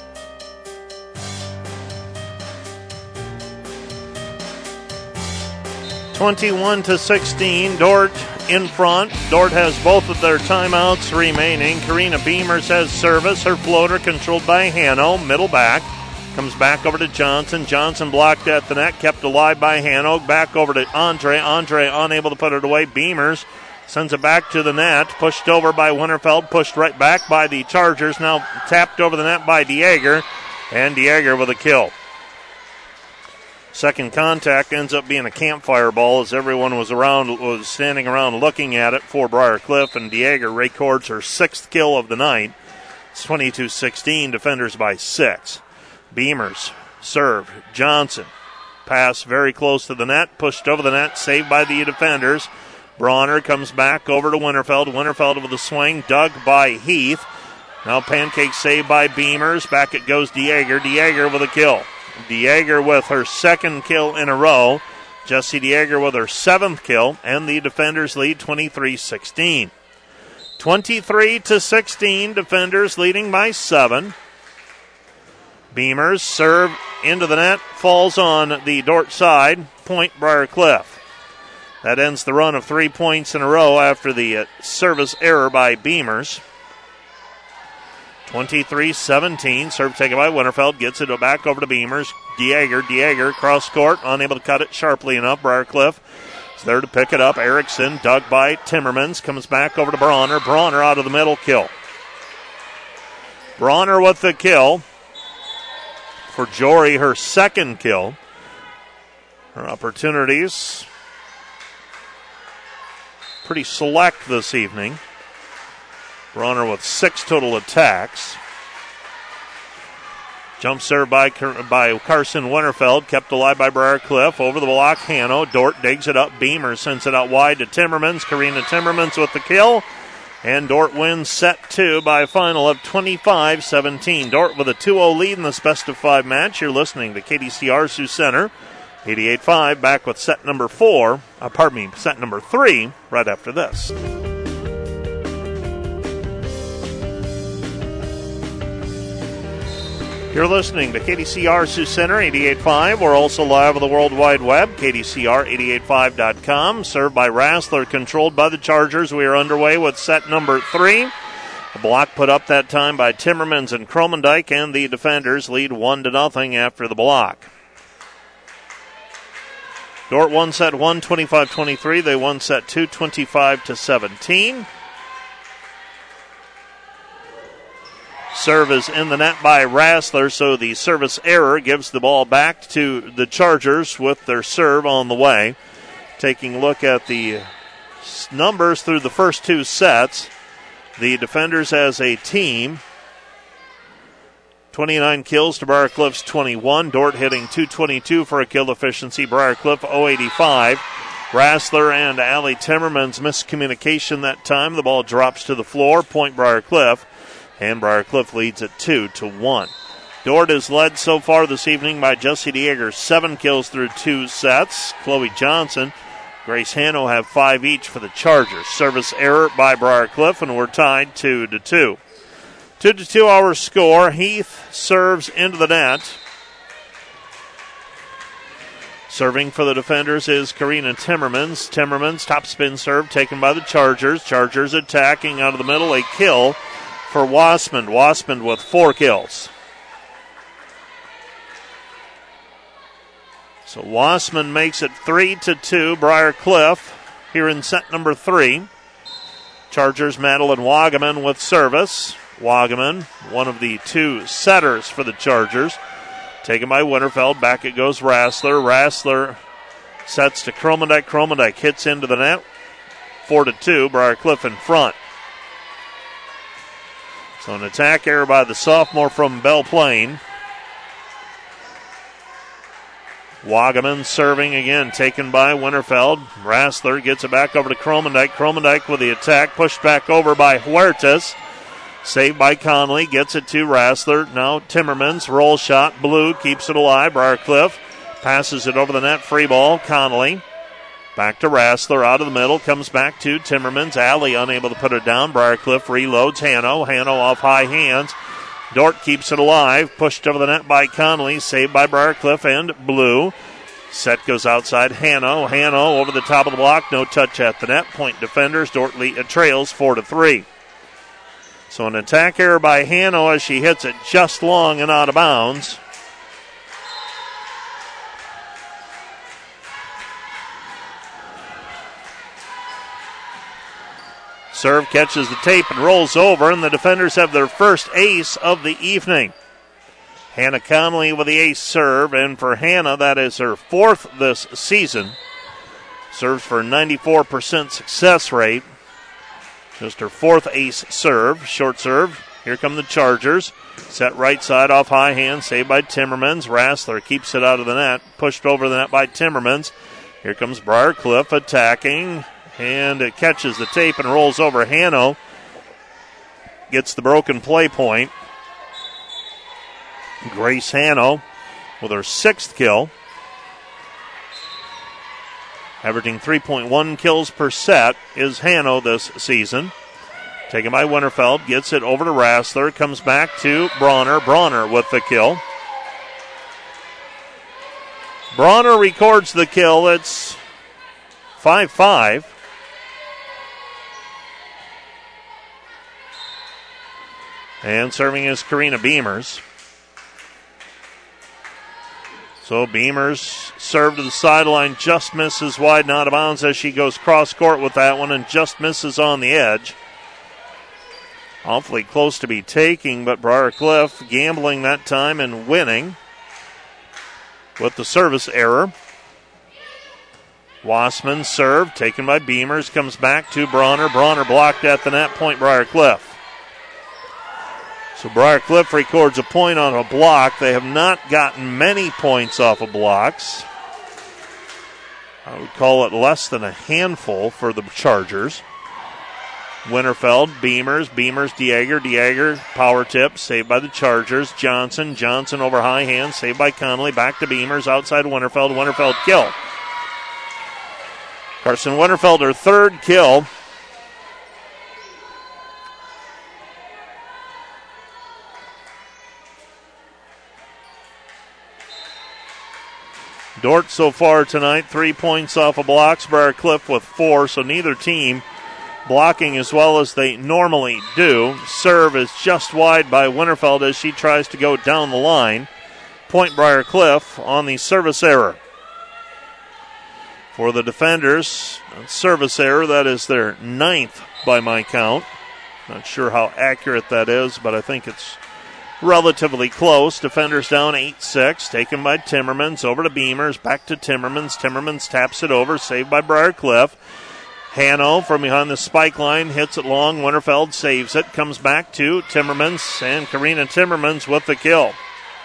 Speaker 1: 21-16, Dordt in front. Dordt has both of their timeouts remaining. Karina Beamers has service. Her floater controlled by Hanno. Middle back. Comes back over to Johnson. Johnson blocked at the net. Kept alive by Hanno. Back over to Andre. Andre unable to put it away. Beamers sends it back to the net. Pushed over by Winterfeld. Pushed right back by the Chargers. Now tapped over the net by Dieger. And Dieger with a kill. Second contact ends up being a campfire ball as everyone was standing around looking at it for Briarcliff, and Dieger records her 6th kill of the night. It's 22-16, defenders by 6. Beamers serve. Johnson. Pass very close to the net, pushed over the net, saved by the defenders. Bronner comes back over to Winterfeld. Winterfeld with a swing, dug by Heath. Now pancake saved by Beamers. Back it goes Dieger. Dieger with a kill. Dieger with her 2nd kill in a row. Jessie Dieger with her 7th kill, and the defenders lead 23-16. 23-16, defenders leading by 7. Beamers serve into the net, falls on the Dordt side, point Briar Cliff. That ends the run of 3 points in a row after the service error by Beamers. 23-17, serve taken by Winterfeld, gets it back over to Beamers. Dieger cross court, unable to cut it sharply enough. Briar Cliff is there to pick it up. Erickson dug by Timmermans, comes back over to Bronner. Bronner out of the middle, kill. Bronner with the kill for Jory, her 2nd kill. Her opportunities pretty select this evening. Bronner with 6 total attacks. Jump serve by Carson Winterfeld, kept alive by Briar Cliff. Over the block, Hanno. Dordt digs it up. Beamer sends it out wide to Timmermans. Karina Timmermans with the kill. And Dordt wins set 2 by a final of 25-17. Dordt with a 2-0 lead in this best of 5 match. You're listening to KDCR Sioux Center. 88-5 back with set number 3 right after this. You're listening to KDCR Sioux Center 88.5. We're also live on the World Wide Web, KDCR885.com. Served by Rassler, controlled by the Chargers. We are underway with set number 3. A block put up that time by Timmermans and Kromendijk, and the defenders lead 1-0 after the block. Dordt won set 1, 25-23. They won set 2, 25-17. Serve is in the net by Rassler, so the service error gives the ball back to the Chargers with their serve on the way. Taking a look at the numbers through the first 2 sets, the defenders as a team, 29 kills to Briar Cliff's 21. Dordt hitting .222 for a kill efficiency. Briar Cliff .085. Rassler and Allie Timmermans miscommunication that time. The ball drops to the floor. Point Briar Cliff. And Briar Cliff leads it 2-1. Dordt is led so far this evening by Jessie Dieger, 7 kills through 2 sets. Chloe Johnson, Grace Hanno have 5 each for the Chargers. Service error by Briar Cliff, and we're tied 2-2. 2-2 our score. Heath serves into the net. Serving for the defenders is Karina Timmermans. Timmermans, top spin serve taken by the Chargers. Chargers attacking out of the middle. A kill for Wassman. Wassman with 4 kills. So Wassman makes it 3-2. Briar Cliff here in set number 3. Chargers, Madeline Wagaman with service. Wagaman, one of the 2 setters for the Chargers. Taken by Winterfeld. Back it goes Rassler. Rassler sets to Kromendijk. Kromendijk hits into the net. 4-2. Briar Cliff in front. So an attack error by the sophomore from Belle Plaine. Wagaman serving again, taken by Winterfeld. Rassler gets it back over to Kromendijk. Kromendijk with the attack, pushed back over by Huertas. Saved by Conley, gets it to Rassler. Now Timmermans, roll shot, Blue keeps it alive. Briar Cliff passes it over the net, free ball, Conley. Back to Rassler, out of the middle, comes back to Timmermans. Alley unable to put it down. Briar Cliff reloads. Hanno off high hands. Dordt keeps it alive. Pushed over the net by Conley. Saved by Briar Cliff and Blue. Set goes outside. Hanno over the top of the block. No touch at the net. Point defenders. Dordt trails 4-3. So an attack error by Hanno as she hits it just long and out of bounds. Serve catches the tape and rolls over, and the defenders have their first ace of the evening. Hannah Conley with the ace serve, and for Hannah, that is her 4th this season. Serves for a 94% success rate. Just her 4th ace serve. Short serve. Here come the Chargers. Set right side off high hand, saved by Timmermans. Rassler keeps it out of the net. Pushed over the net by Timmermans. Here comes Briar Cliff attacking. And it catches the tape and rolls over. Hanno gets the broken play point. Grace Hanno with her 6th kill. Averaging 3.1 kills per set is Hanno this season. Taken by Winterfeld, gets it over to Rassler, comes back to Bronner. Bronner with the kill. Bronner records the kill. It's 5-5. And serving is Karina Beamers. So Beamers serve to the sideline, just misses wide and out of bounds as she goes cross court with that one and just misses on the edge. Awfully close to be taking, but Briarcliff gambling that time and winning with the service error. Wassman serve, taken by Beamers, comes back to Bronner. Bronner blocked at the net, point Briarcliff. So Briarcliff records a point on a block. They have not gotten many points off of blocks. I would call it less than a handful for the Chargers. Winterfeld, Beamers, Dieger, power tip, saved by the Chargers. Johnson over high hand, saved by Connolly, back to Beamers, outside Winterfeld kill. Carson Winterfeld, her third kill. Dordt so far tonight, 3 points off of blocks. Briarcliff with 4, so neither team blocking as well as they normally do. Serve is just wide by Winterfeld as she tries to go down the line. Point Briarcliff on the service error. For the defenders, service error, that is their 9th by my count. Not sure how accurate that is, but I think it's relatively close. Defenders down 8-6, taken by Timmermans, over to Beamers, back to Timmermans. Timmermans taps it over, saved by Briarcliff. Hanno from behind the spike line hits it long. Winterfeld saves it, comes back to Timmermans, and Karina Timmermans with the kill.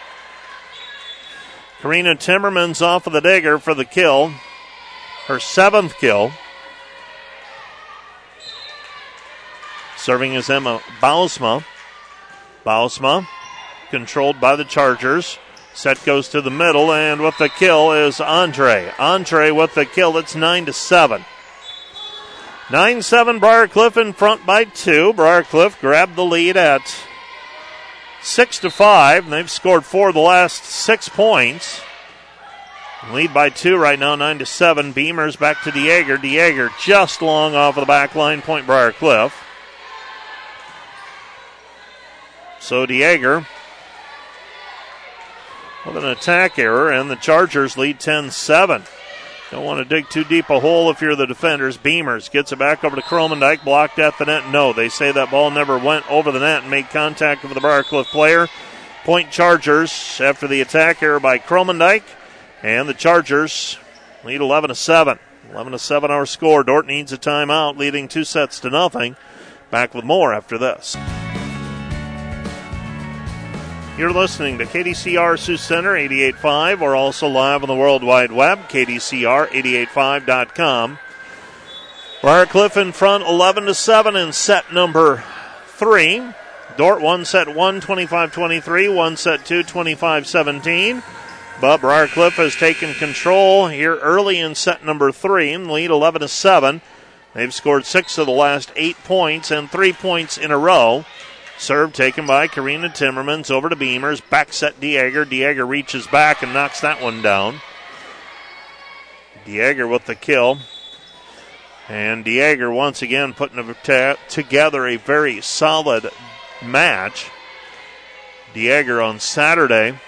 Speaker 1: Karina Timmermans off of the digger for the kill. Her 7th kill. Serving is Emma Bausma. Bausma controlled by the Chargers. Set goes to the middle, and with the kill is Andre. Andre with the kill. It's 9-7. 9-7, Briarcliff in front by 2. Briarcliff grabbed the lead at 6-5, and they've scored 4 of the last 6 points. Lead by 2 right now, 9-7. Beamers back to Dieger. Dieger just long off of the back line, point Briarcliff. So Dieger with an attack error, and the Chargers lead 10-7. Don't want to dig too deep a hole if you're the defenders. Beamers gets it back over to Kromendijk, blocked at the net. No, they say that ball never went over the net and made contact with the Briarcliff player. Point Chargers after the attack error by Kromendijk, and the Chargers lead 11-7. 11-7 our score. Dordt needs a timeout, leading 2-0. Back with more after this. You're listening to KDCR Sioux Center 88.5. We're also live on the World Wide Web, KDCR885.com. Briarcliff in front 11-7 in set number 3. Dordt won set 1, 25-23, won set 2, 25-17. But Briarcliff has taken control here early in set number 3 and lead 11-7. They've scored 6 of the last 8 points and 3 points in a row. Serve taken by Karina Timmermans, over to Beamers, back set Dieger. Dieger reaches back and knocks that one down. Dieger with the kill. And Dieger once again putting together a very solid match. Dieger on Saturday,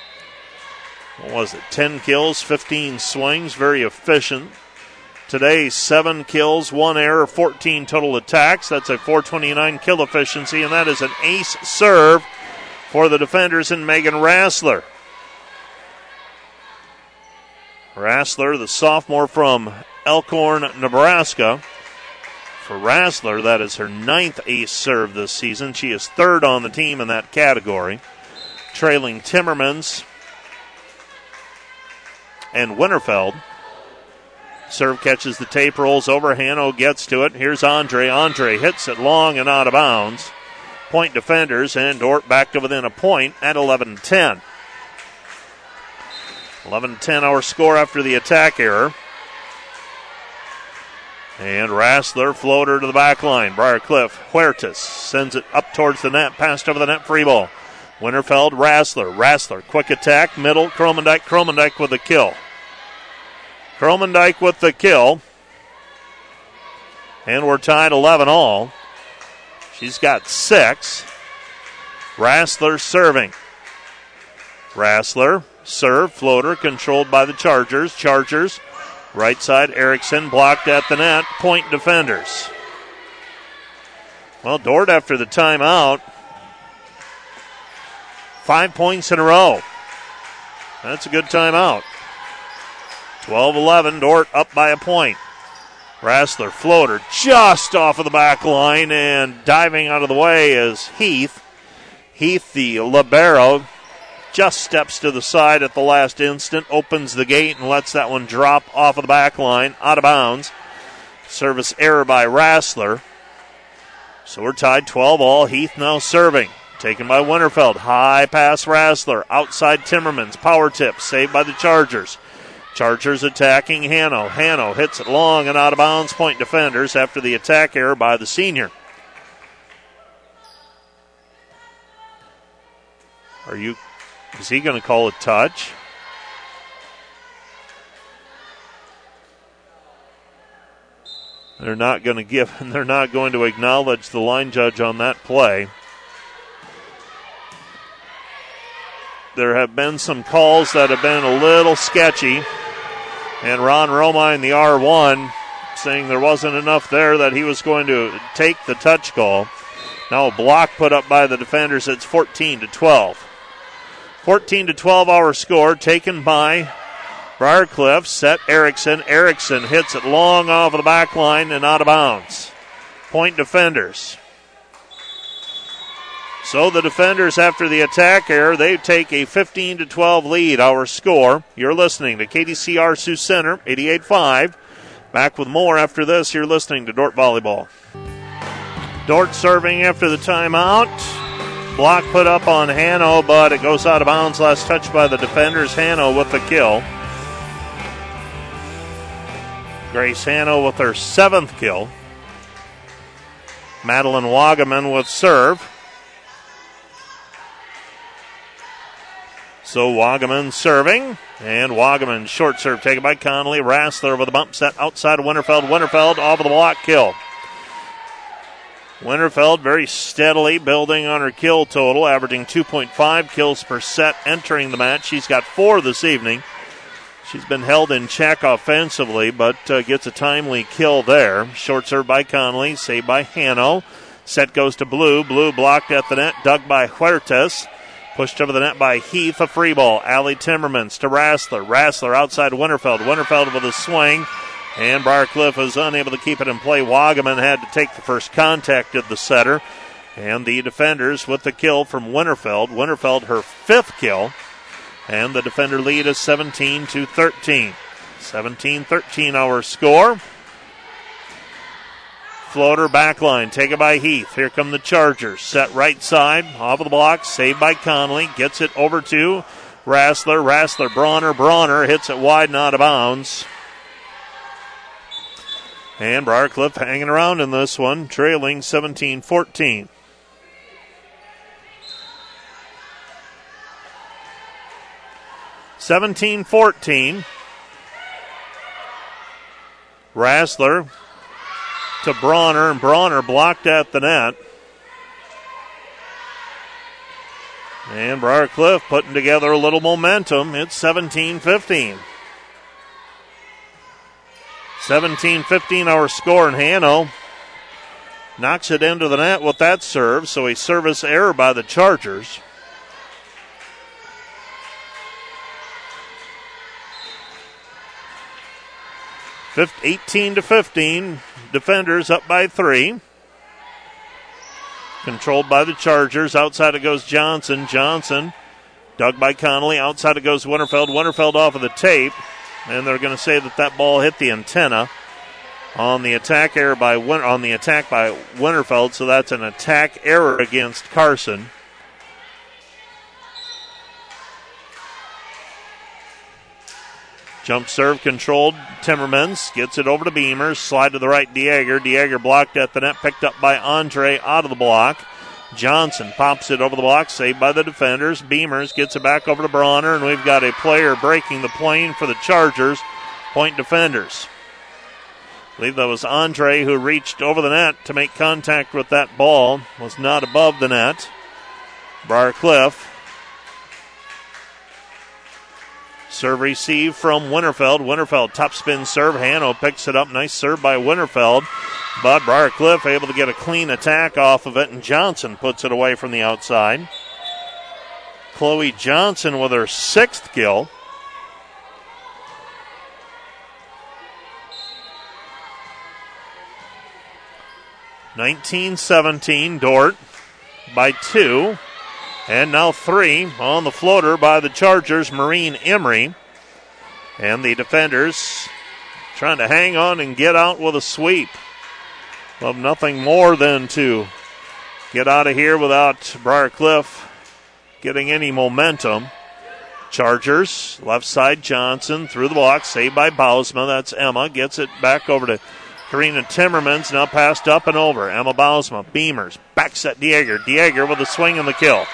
Speaker 1: 10 kills, 15 swings, very efficient. Today, 7 kills, 1 error, 14 total attacks. That's a .429 kill efficiency, and that is an ace serve for the defenders in Megan Rassler. Rassler, the sophomore from Elkhorn, Nebraska. For Rassler, that is her 9th ace serve this season. She is 3rd on the team in that category, trailing Timmermans and Winterfeld. Serve catches the tape, rolls over. Hanno gets to it. Here's Andre. Andre hits it long and out of bounds. Point defenders, and Dordt back to within a point at 11-10. 11-10 our score after the attack error. And Rassler, floater to the back line. Briarcliff, Huertas sends it up towards the net, passed over the net, free ball. Winterfeld, Rassler. Rassler, quick attack, middle, Kromendijk. Kromendijk with the kill. Kromendijk with the kill. And we're tied 11-all. She's got 6. Rassler serving. Rassler, serve, floater, controlled by the Chargers. Chargers, right side, Erickson, blocked at the net. Point defenders. Well, Dordt after the timeout, 5 points in a row. That's a good timeout. 12-11, Dordt up by a point. Rassler, floater, just off of the back line, and diving out of the way is Heath. Heath, the libero, just steps to the side at the last instant, opens the gate and lets that one drop off of the back line, out of bounds. Service error by Rassler. So we're tied 12-all. Heath now serving. Taken by Winterfeld. High pass Rassler. Outside Timmermans. Power tip. Saved by the Chargers. Chargers attacking Hanno. Hanno hits it long and out of bounds. Point defenders after the attack error by the senior. Is he going to call a touch? They're not going to acknowledge the line judge on that play. There have been some calls that have been a little sketchy. And Ron Romine, the R1, saying there wasn't enough there that he was going to take the touch call. Now a block put up by the defenders. It's 14-12. 14-12 our score, taken by Briarcliff. Set Erickson. Erickson hits it long off of the back line and out of bounds. Point defenders. So the defenders, after the attack error, they take a 15-12 lead, our score. You're listening to KDCR Sioux Center, 88.5. Back with more after this. You're listening to Dordt Volleyball. Dordt serving after the timeout. Block put up on Hanno, but it goes out of bounds. Last touch by the defenders. Hanno with the kill. Grace Hanno with her 7th kill. Madeline Wagaman with serve. So Wagaman serving, and Wagaman short serve taken by Connolly. Rassler with a bump set outside of Winterfeld. Winterfeld off of the block kill. Winterfeld very steadily building on her kill total, averaging 2.5 kills per set entering the match. She's got 4 this evening. She's been held in check offensively, but gets a timely kill there. Short serve by Connolly, saved by Hanno. Set goes to Blue. Blue blocked at the net, dug by Huertas. Pushed over the net by Heath, a free ball. Allie Timmermans to Rassler. Rassler outside Winterfeld. Winterfeld with a swing. And Briarcliff was unable to keep it in play. Wagaman had to take the first contact of the setter. And the defenders with the kill from Winterfeld. Winterfeld, her 5th kill. And the defender lead is 17-13. 17-13 our score. Floater backline taken by Heath. Here come the Chargers. Set right side, off of the block, saved by Connolly. Gets it over to Rassler. Rassler, Bronner. Bronner hits it wide and out of bounds. And Briarcliff hanging around in this one, trailing 17-14. Rassler to Bronner, and Bronner blocked at the net. And Briarcliff putting together a little momentum. It's 17-15. 17-15 our score, and Hanno knocks it into the net with that serve, so a service error by the Chargers. Fifth, 18-15. Defenders up by 3. Controlled by the Chargers. Outside it goes Johnson. Johnson dug by Connolly. Outside it goes Winterfeld. Winterfeld off of the tape. And they're going to say that ball hit the antenna on the attack error on the attack by Winterfeld. So that's an attack error against Carson. Jump serve controlled. Timmermans gets it over to Beamers. Slide to the right, Dieger. Dieger blocked at the net, picked up by Andre out of the block. Johnson pops it over the block, saved by the defenders. Beamers gets it back over to Bronner, and we've got a player breaking the plane for the Chargers. Point defenders. I believe that was Andre who reached over the net to make contact with that ball. Was not above the net. Briar Cliff. Serve receive from Winterfeld. Winterfeld topspin serve. Hanno picks it up. Nice serve by Winterfeld. But Briar Cliff able to get a clean attack off of it, and Johnson puts it away from the outside. Chloe Johnson with her 6th kill. (19-17) Dordt by 2. And now 3 on the floater by the Chargers, Maureen Emery. And the defenders trying to hang on and get out with a sweep. Well, nothing more than to get out of here without Briar Cliff getting any momentum. Chargers, left side Johnson, through the block, saved by Bausma. That's Emma. Gets it back over to Karina Timmermans, now passed up and over. Emma Bausma, Beamers, back set Dieger. Dieger with a swing and the kill.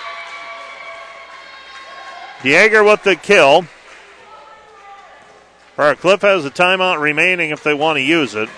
Speaker 1: Dieger with the kill. Briar Cliff has a timeout remaining if they want to use it.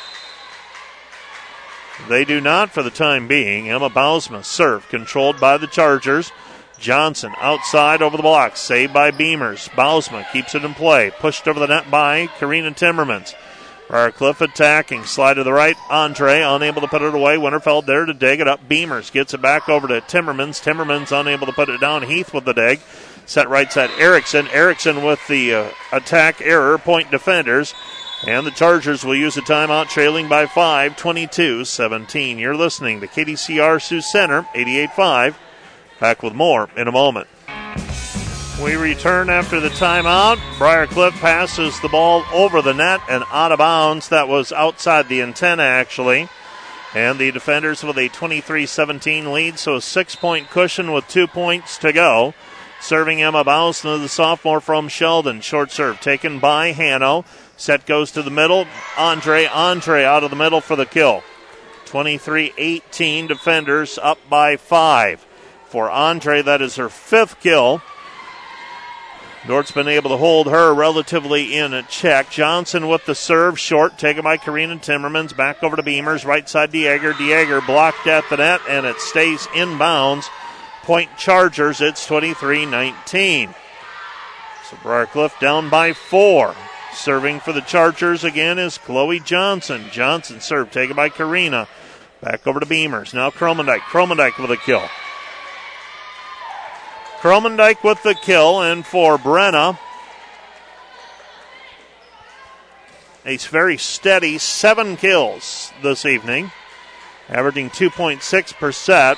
Speaker 1: They do not for the time being. Emma Bausma, serve, controlled by the Chargers. Johnson outside over the block, saved by Beamers. Bausma keeps it in play, pushed over the net by Karina Timmermans. Briar Cliff attacking, slide to the right. Andre unable to put it away. Winterfeld there to dig it up. Beamers gets it back over to Timmermans. Timmermans unable to put it down. Heath with the dig. Set right side Erickson. Erickson with the attack error. Point defenders. And the Chargers will use a timeout, trailing by 5, 22-17. You're listening to KDCR Sioux Center, 88.5. Back with more in a moment. We return after the timeout. Briar Cliff passes the ball over the net and out of bounds. That was outside the antenna, actually. And the defenders with a 23-17 lead, so a 6-point cushion with 2 points to go. Serving Emma Bausma, the sophomore from Sheldon. Short serve taken by Hanno. Set goes to the middle. Andre out of the middle for the kill. 23-18, defenders up by 5. For Andre, that is her 5th kill. Dordt's been able to hold her relatively in check. Johnson with the serve, short, taken by Karina Timmermans. Back over to Beamers, right side Dieger. Dieger blocked at the net, and it stays inbounds. Point Chargers, it's 23-19. So Briar Cliff down by 4. Serving for the Chargers again is Chloe Johnson. Johnson serve taken by Karina. Back over to Beamers. Now Kromendijk. Kromendijk with a kill. Kromendijk with the kill, and for Brenna, a very steady 7 kills this evening, averaging 2.6 per set.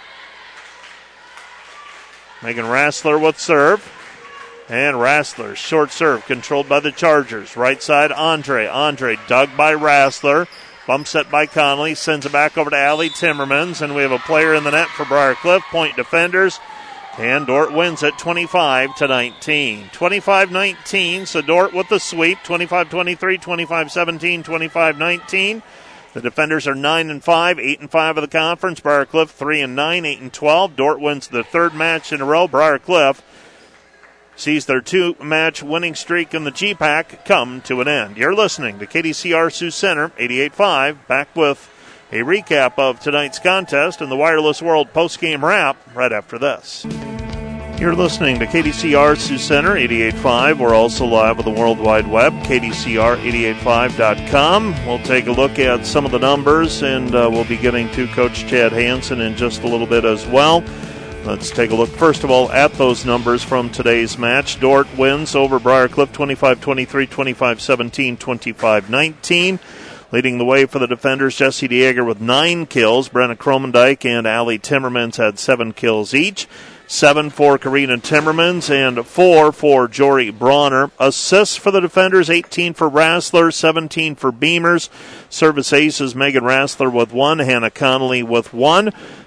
Speaker 1: Megan Rassler with serve. And Rassler, short serve, controlled by the Chargers. Right side, Andre. Andre dug by Rassler. Bump set by Connolly. Sends it back over to Allie Timmermans. And we have a player in the net for Briar Cliff. Point defenders. And Dordt wins it 25-19. 25-19, so Dordt with the sweep. 25-23, 25-17, 25-19. The defenders are 9-5, 8-5 of the conference. Briar Cliff 3-9, 8-12. Dordt wins the 3rd match in a row. Briar Cliff sees their 2-match winning streak in the GPAC come to an end. You're listening to KDCR Sioux Center, 88.5. Back with a recap of tonight's contest and the Wireless World postgame wrap right after this. You're listening to KDCR Sioux Center, 88.5. We're also live on the World Wide Web, KDCR885.com. We'll take a look at some of the numbers, and we'll be getting to Coach Chad Hansen in just a little bit as well. Let's take a look, first of all, at those numbers from today's match. Dordt wins over Briar Cliff 25-23, 25-17, 25-19. Leading the way for the defenders, Jessie Dieger with 9 kills. Brenna Kromendijk and Allie Timmermans had 7 kills each. 7 for Karina Timmermans and 4 for Jory Bronner. Assists for the defenders, 18 for Rassler, 17 for Beamers. Service aces, Megan Rassler with 1, Hannah Connolly with 1.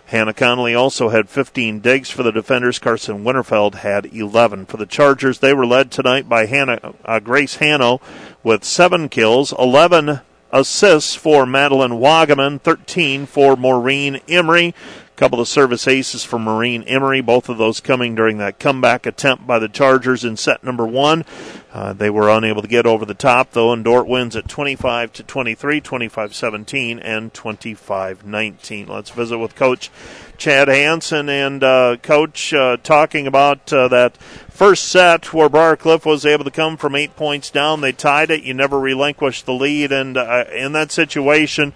Speaker 1: Hannah Connolly also had 15 digs for the defenders. Carson Winterfeld had 11. For the Chargers, they were led tonight by Grace Hanno with 7 kills, 11 assists for Madeline Wagaman, 13 for Maureen Emery. Couple of service aces for Maureen Emery, both of those coming during that comeback attempt by the Chargers in set number 1. They were unable to get over the top, though, and Dordt wins at 25-23, 25-17, and 25-19. Let's visit with Coach Chad Hansen. And, Coach, talking about that first set where Briarcliff was able to come from 8 points down. They tied it. You never relinquished the lead, and in that situation,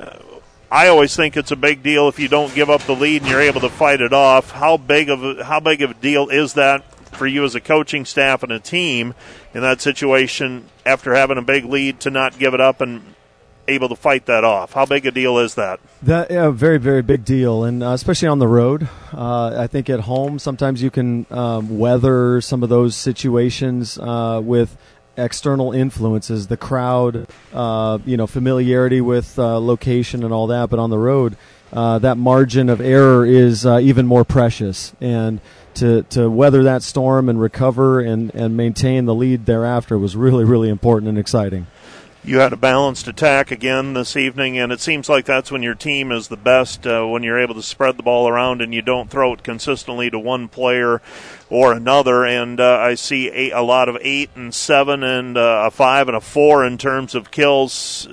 Speaker 1: I always think it's a big deal if you don't give up the lead and you're able to fight it off. How big of a deal is that for you as a coaching staff and a team in that situation after having a big lead to not give it up and able to fight that off? How big a deal is that?
Speaker 2: Yeah, very, very big deal, and especially on the road. I think at home sometimes you can weather some of those situations with external influences, the crowd, familiarity with location and all that. But on the road, that margin of error is even more precious. And to weather that storm and recover and maintain the lead thereafter was really, really important and exciting.
Speaker 1: You had a balanced attack again this evening, and it seems like that's when your team is the best, when you're able to spread the ball around and you don't throw it consistently to one player or another. And I see a lot of 8 and 7 and a 5 and a 4 in terms of kills.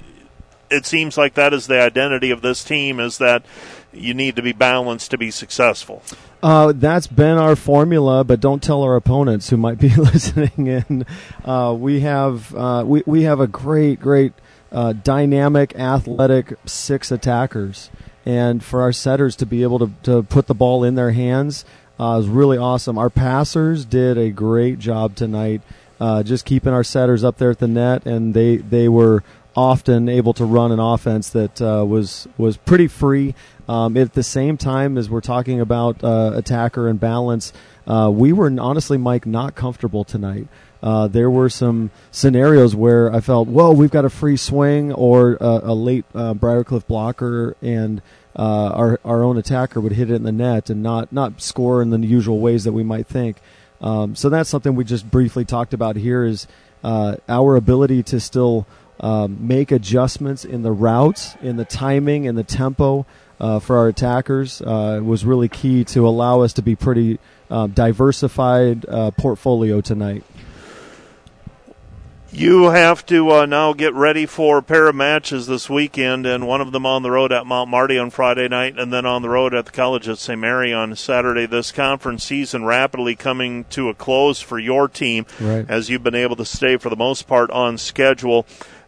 Speaker 1: It seems like that is the identity of this team, is that you need to be balanced to be successful.
Speaker 2: That's been our formula, but don't tell our opponents who might be listening in. We have a great dynamic, athletic 6 attackers, and for our setters to be able to put the ball in their hands is really awesome. Our passers did a great job tonight, just keeping our setters up there at the net, and they were often able to run an offense that was pretty free. At the same time as we're talking about attacker and balance, we were honestly, Mike, not comfortable tonight. There were some scenarios where I felt, whoa, we've got a free swing or a late Briarcliff blocker, and our own attacker would hit it in the net and not score in the usual ways that we might think. So that's something we just briefly talked about here, is our ability to still make adjustments in the routes, in the timing, and the tempo for our attackers was really key to allow us to be pretty diversified portfolio tonight.
Speaker 1: You have to now get ready for a pair of matches this weekend, and one of them on the road at Mount Marty on Friday night, and then on the road at the College at St. Mary on Saturday. This conference season rapidly coming to a close for your team,
Speaker 2: right,
Speaker 1: as you've been able to stay for the most part on schedule.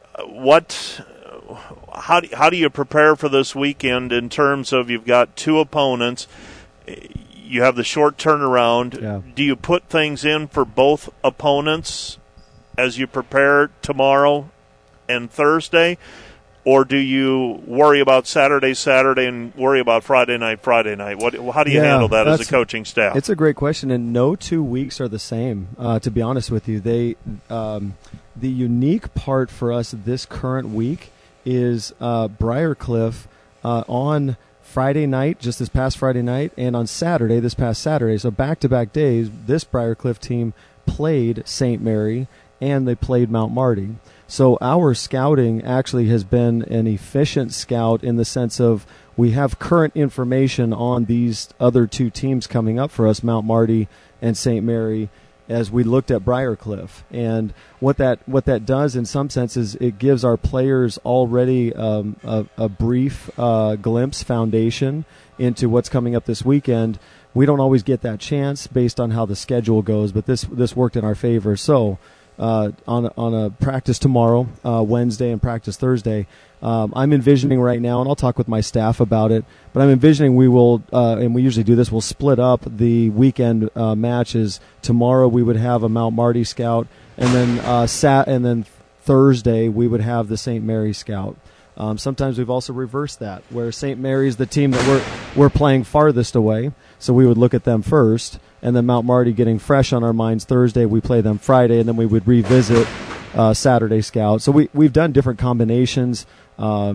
Speaker 1: How do you prepare for this weekend in terms of, you've got 2 opponents, you have the short turnaround?
Speaker 2: Yeah.
Speaker 1: Do you put things in for both opponents as you prepare tomorrow and Thursday, or do you worry about Saturday and worry about Friday night? How do you handle that as a coaching staff?
Speaker 2: It's a great question, and no 2 weeks are the same, to be honest with you. The unique part for us this current week is Briarcliff on Friday night, just this past Friday night, and on Saturday, this past Saturday. So back-to-back days, this Briarcliff team played St. Mary and they played Mount Marty. So our scouting actually has been an efficient scout in the sense of we have current information on these other 2 teams coming up for us, Mount Marty and St. Mary, as we looked at Briarcliff. And what that does in some senses, it gives our players already a brief glimpse, foundation into what's coming up this weekend. We don't always get that chance based on how the schedule goes, but this worked in our favor. So on a practice tomorrow, Wednesday, and practice Thursday, I'm envisioning right now, and I'll talk with my staff about it, but I'm envisioning we will, and we usually do this, we'll split up the weekend matches. Tomorrow we would have a Mount Marty scout, and then Thursday we would have the St. Mary scout. Sometimes we've also reversed that, where St. Mary's the team that we're playing farthest away, so we would look at them first, and then Mount Marty getting fresh on our minds Thursday, we play them Friday, and then we would revisit Saturday scout. So we've done different combinations.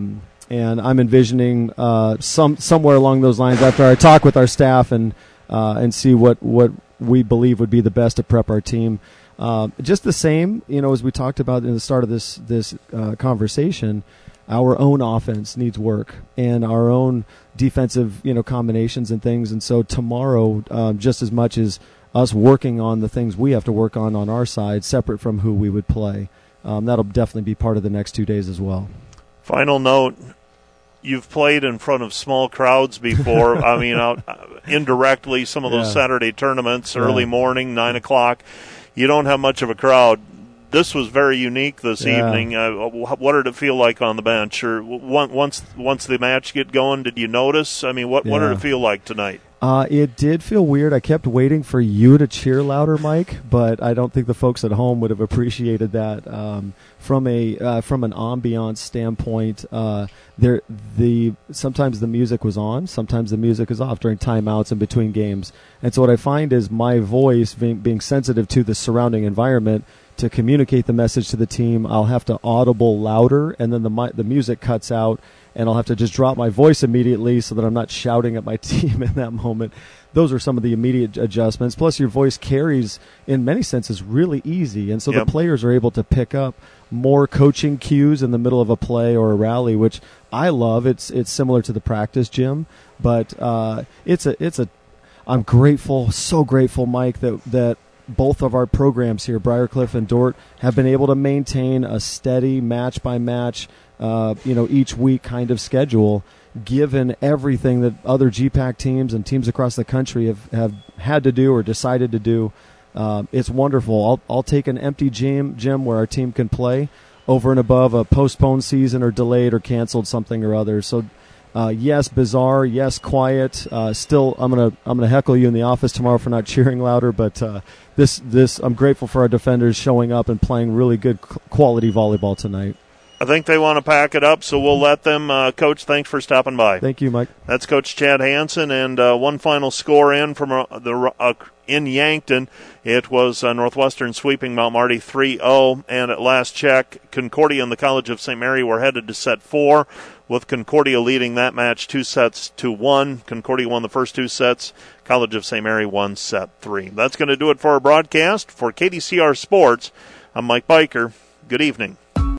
Speaker 2: And I'm envisioning somewhere along those lines after I talk with our staff and see what we believe would be the best to prep our team. Just the same, as we talked about in the start of this conversation, our own offense needs work and our own defensive, combinations and things. And so tomorrow, just as much as us working on the things we have to work on our side, separate from who we would play, that'll definitely be part of the next 2 days as well.
Speaker 1: Final note. You've played in front of small crowds before. I mean, indirectly, some of those Saturday tournaments, early morning, 9 o'clock, you don't have much of a crowd. This was very unique this evening. What did it feel like on the bench? Or once the match get going, did you notice? I mean, what did it feel like tonight?
Speaker 2: It did feel weird. I kept waiting for you to cheer louder, Mike, but I don't think the folks at home would have appreciated that. From an ambiance standpoint, sometimes the music was on, sometimes the music is off during timeouts and between games. And so what I find is my voice being sensitive to the surrounding environment to communicate the message to the team, I'll have to audible louder, and then the music cuts out, and I'll have to just drop my voice immediately so that I'm not shouting at my team in that moment. Those are some of the immediate adjustments. Plus, your voice carries, in many senses, really easy, and so the players are able to pick up more coaching cues in the middle of a play or a rally, which I love. It's similar to the practice gym, but I'm grateful, so grateful, Mike, that both of our programs here, Briarcliff and Dordt, have been able to maintain a steady match-by-match, each week kind of schedule, given everything that other GPAC teams and teams across the country have had to do or decided to do. It's wonderful. I'll take an empty gym where our team can play over and above a postponed season or delayed or canceled something or other. So, yes, bizarre. Yes, quiet. Still, I'm gonna heckle you in the office tomorrow for not cheering louder. But this I'm grateful for our defenders showing up and playing really good quality volleyball tonight.
Speaker 1: I think they want to pack it up, so we'll let them. Coach, thanks for stopping by.
Speaker 2: Thank you, Mike.
Speaker 1: That's Coach Chad Hansen, and one final score in from in Yankton. It was Northwestern sweeping Mount Marty 3-0, and at last check, Concordia and the College of St. Mary were headed to set 4, with Concordia leading that match 2-1. Concordia won the first 2 sets. College of St. Mary won set 3. That's going to do it for our broadcast. For KDCR Sports, I'm Mike Biker. Good evening.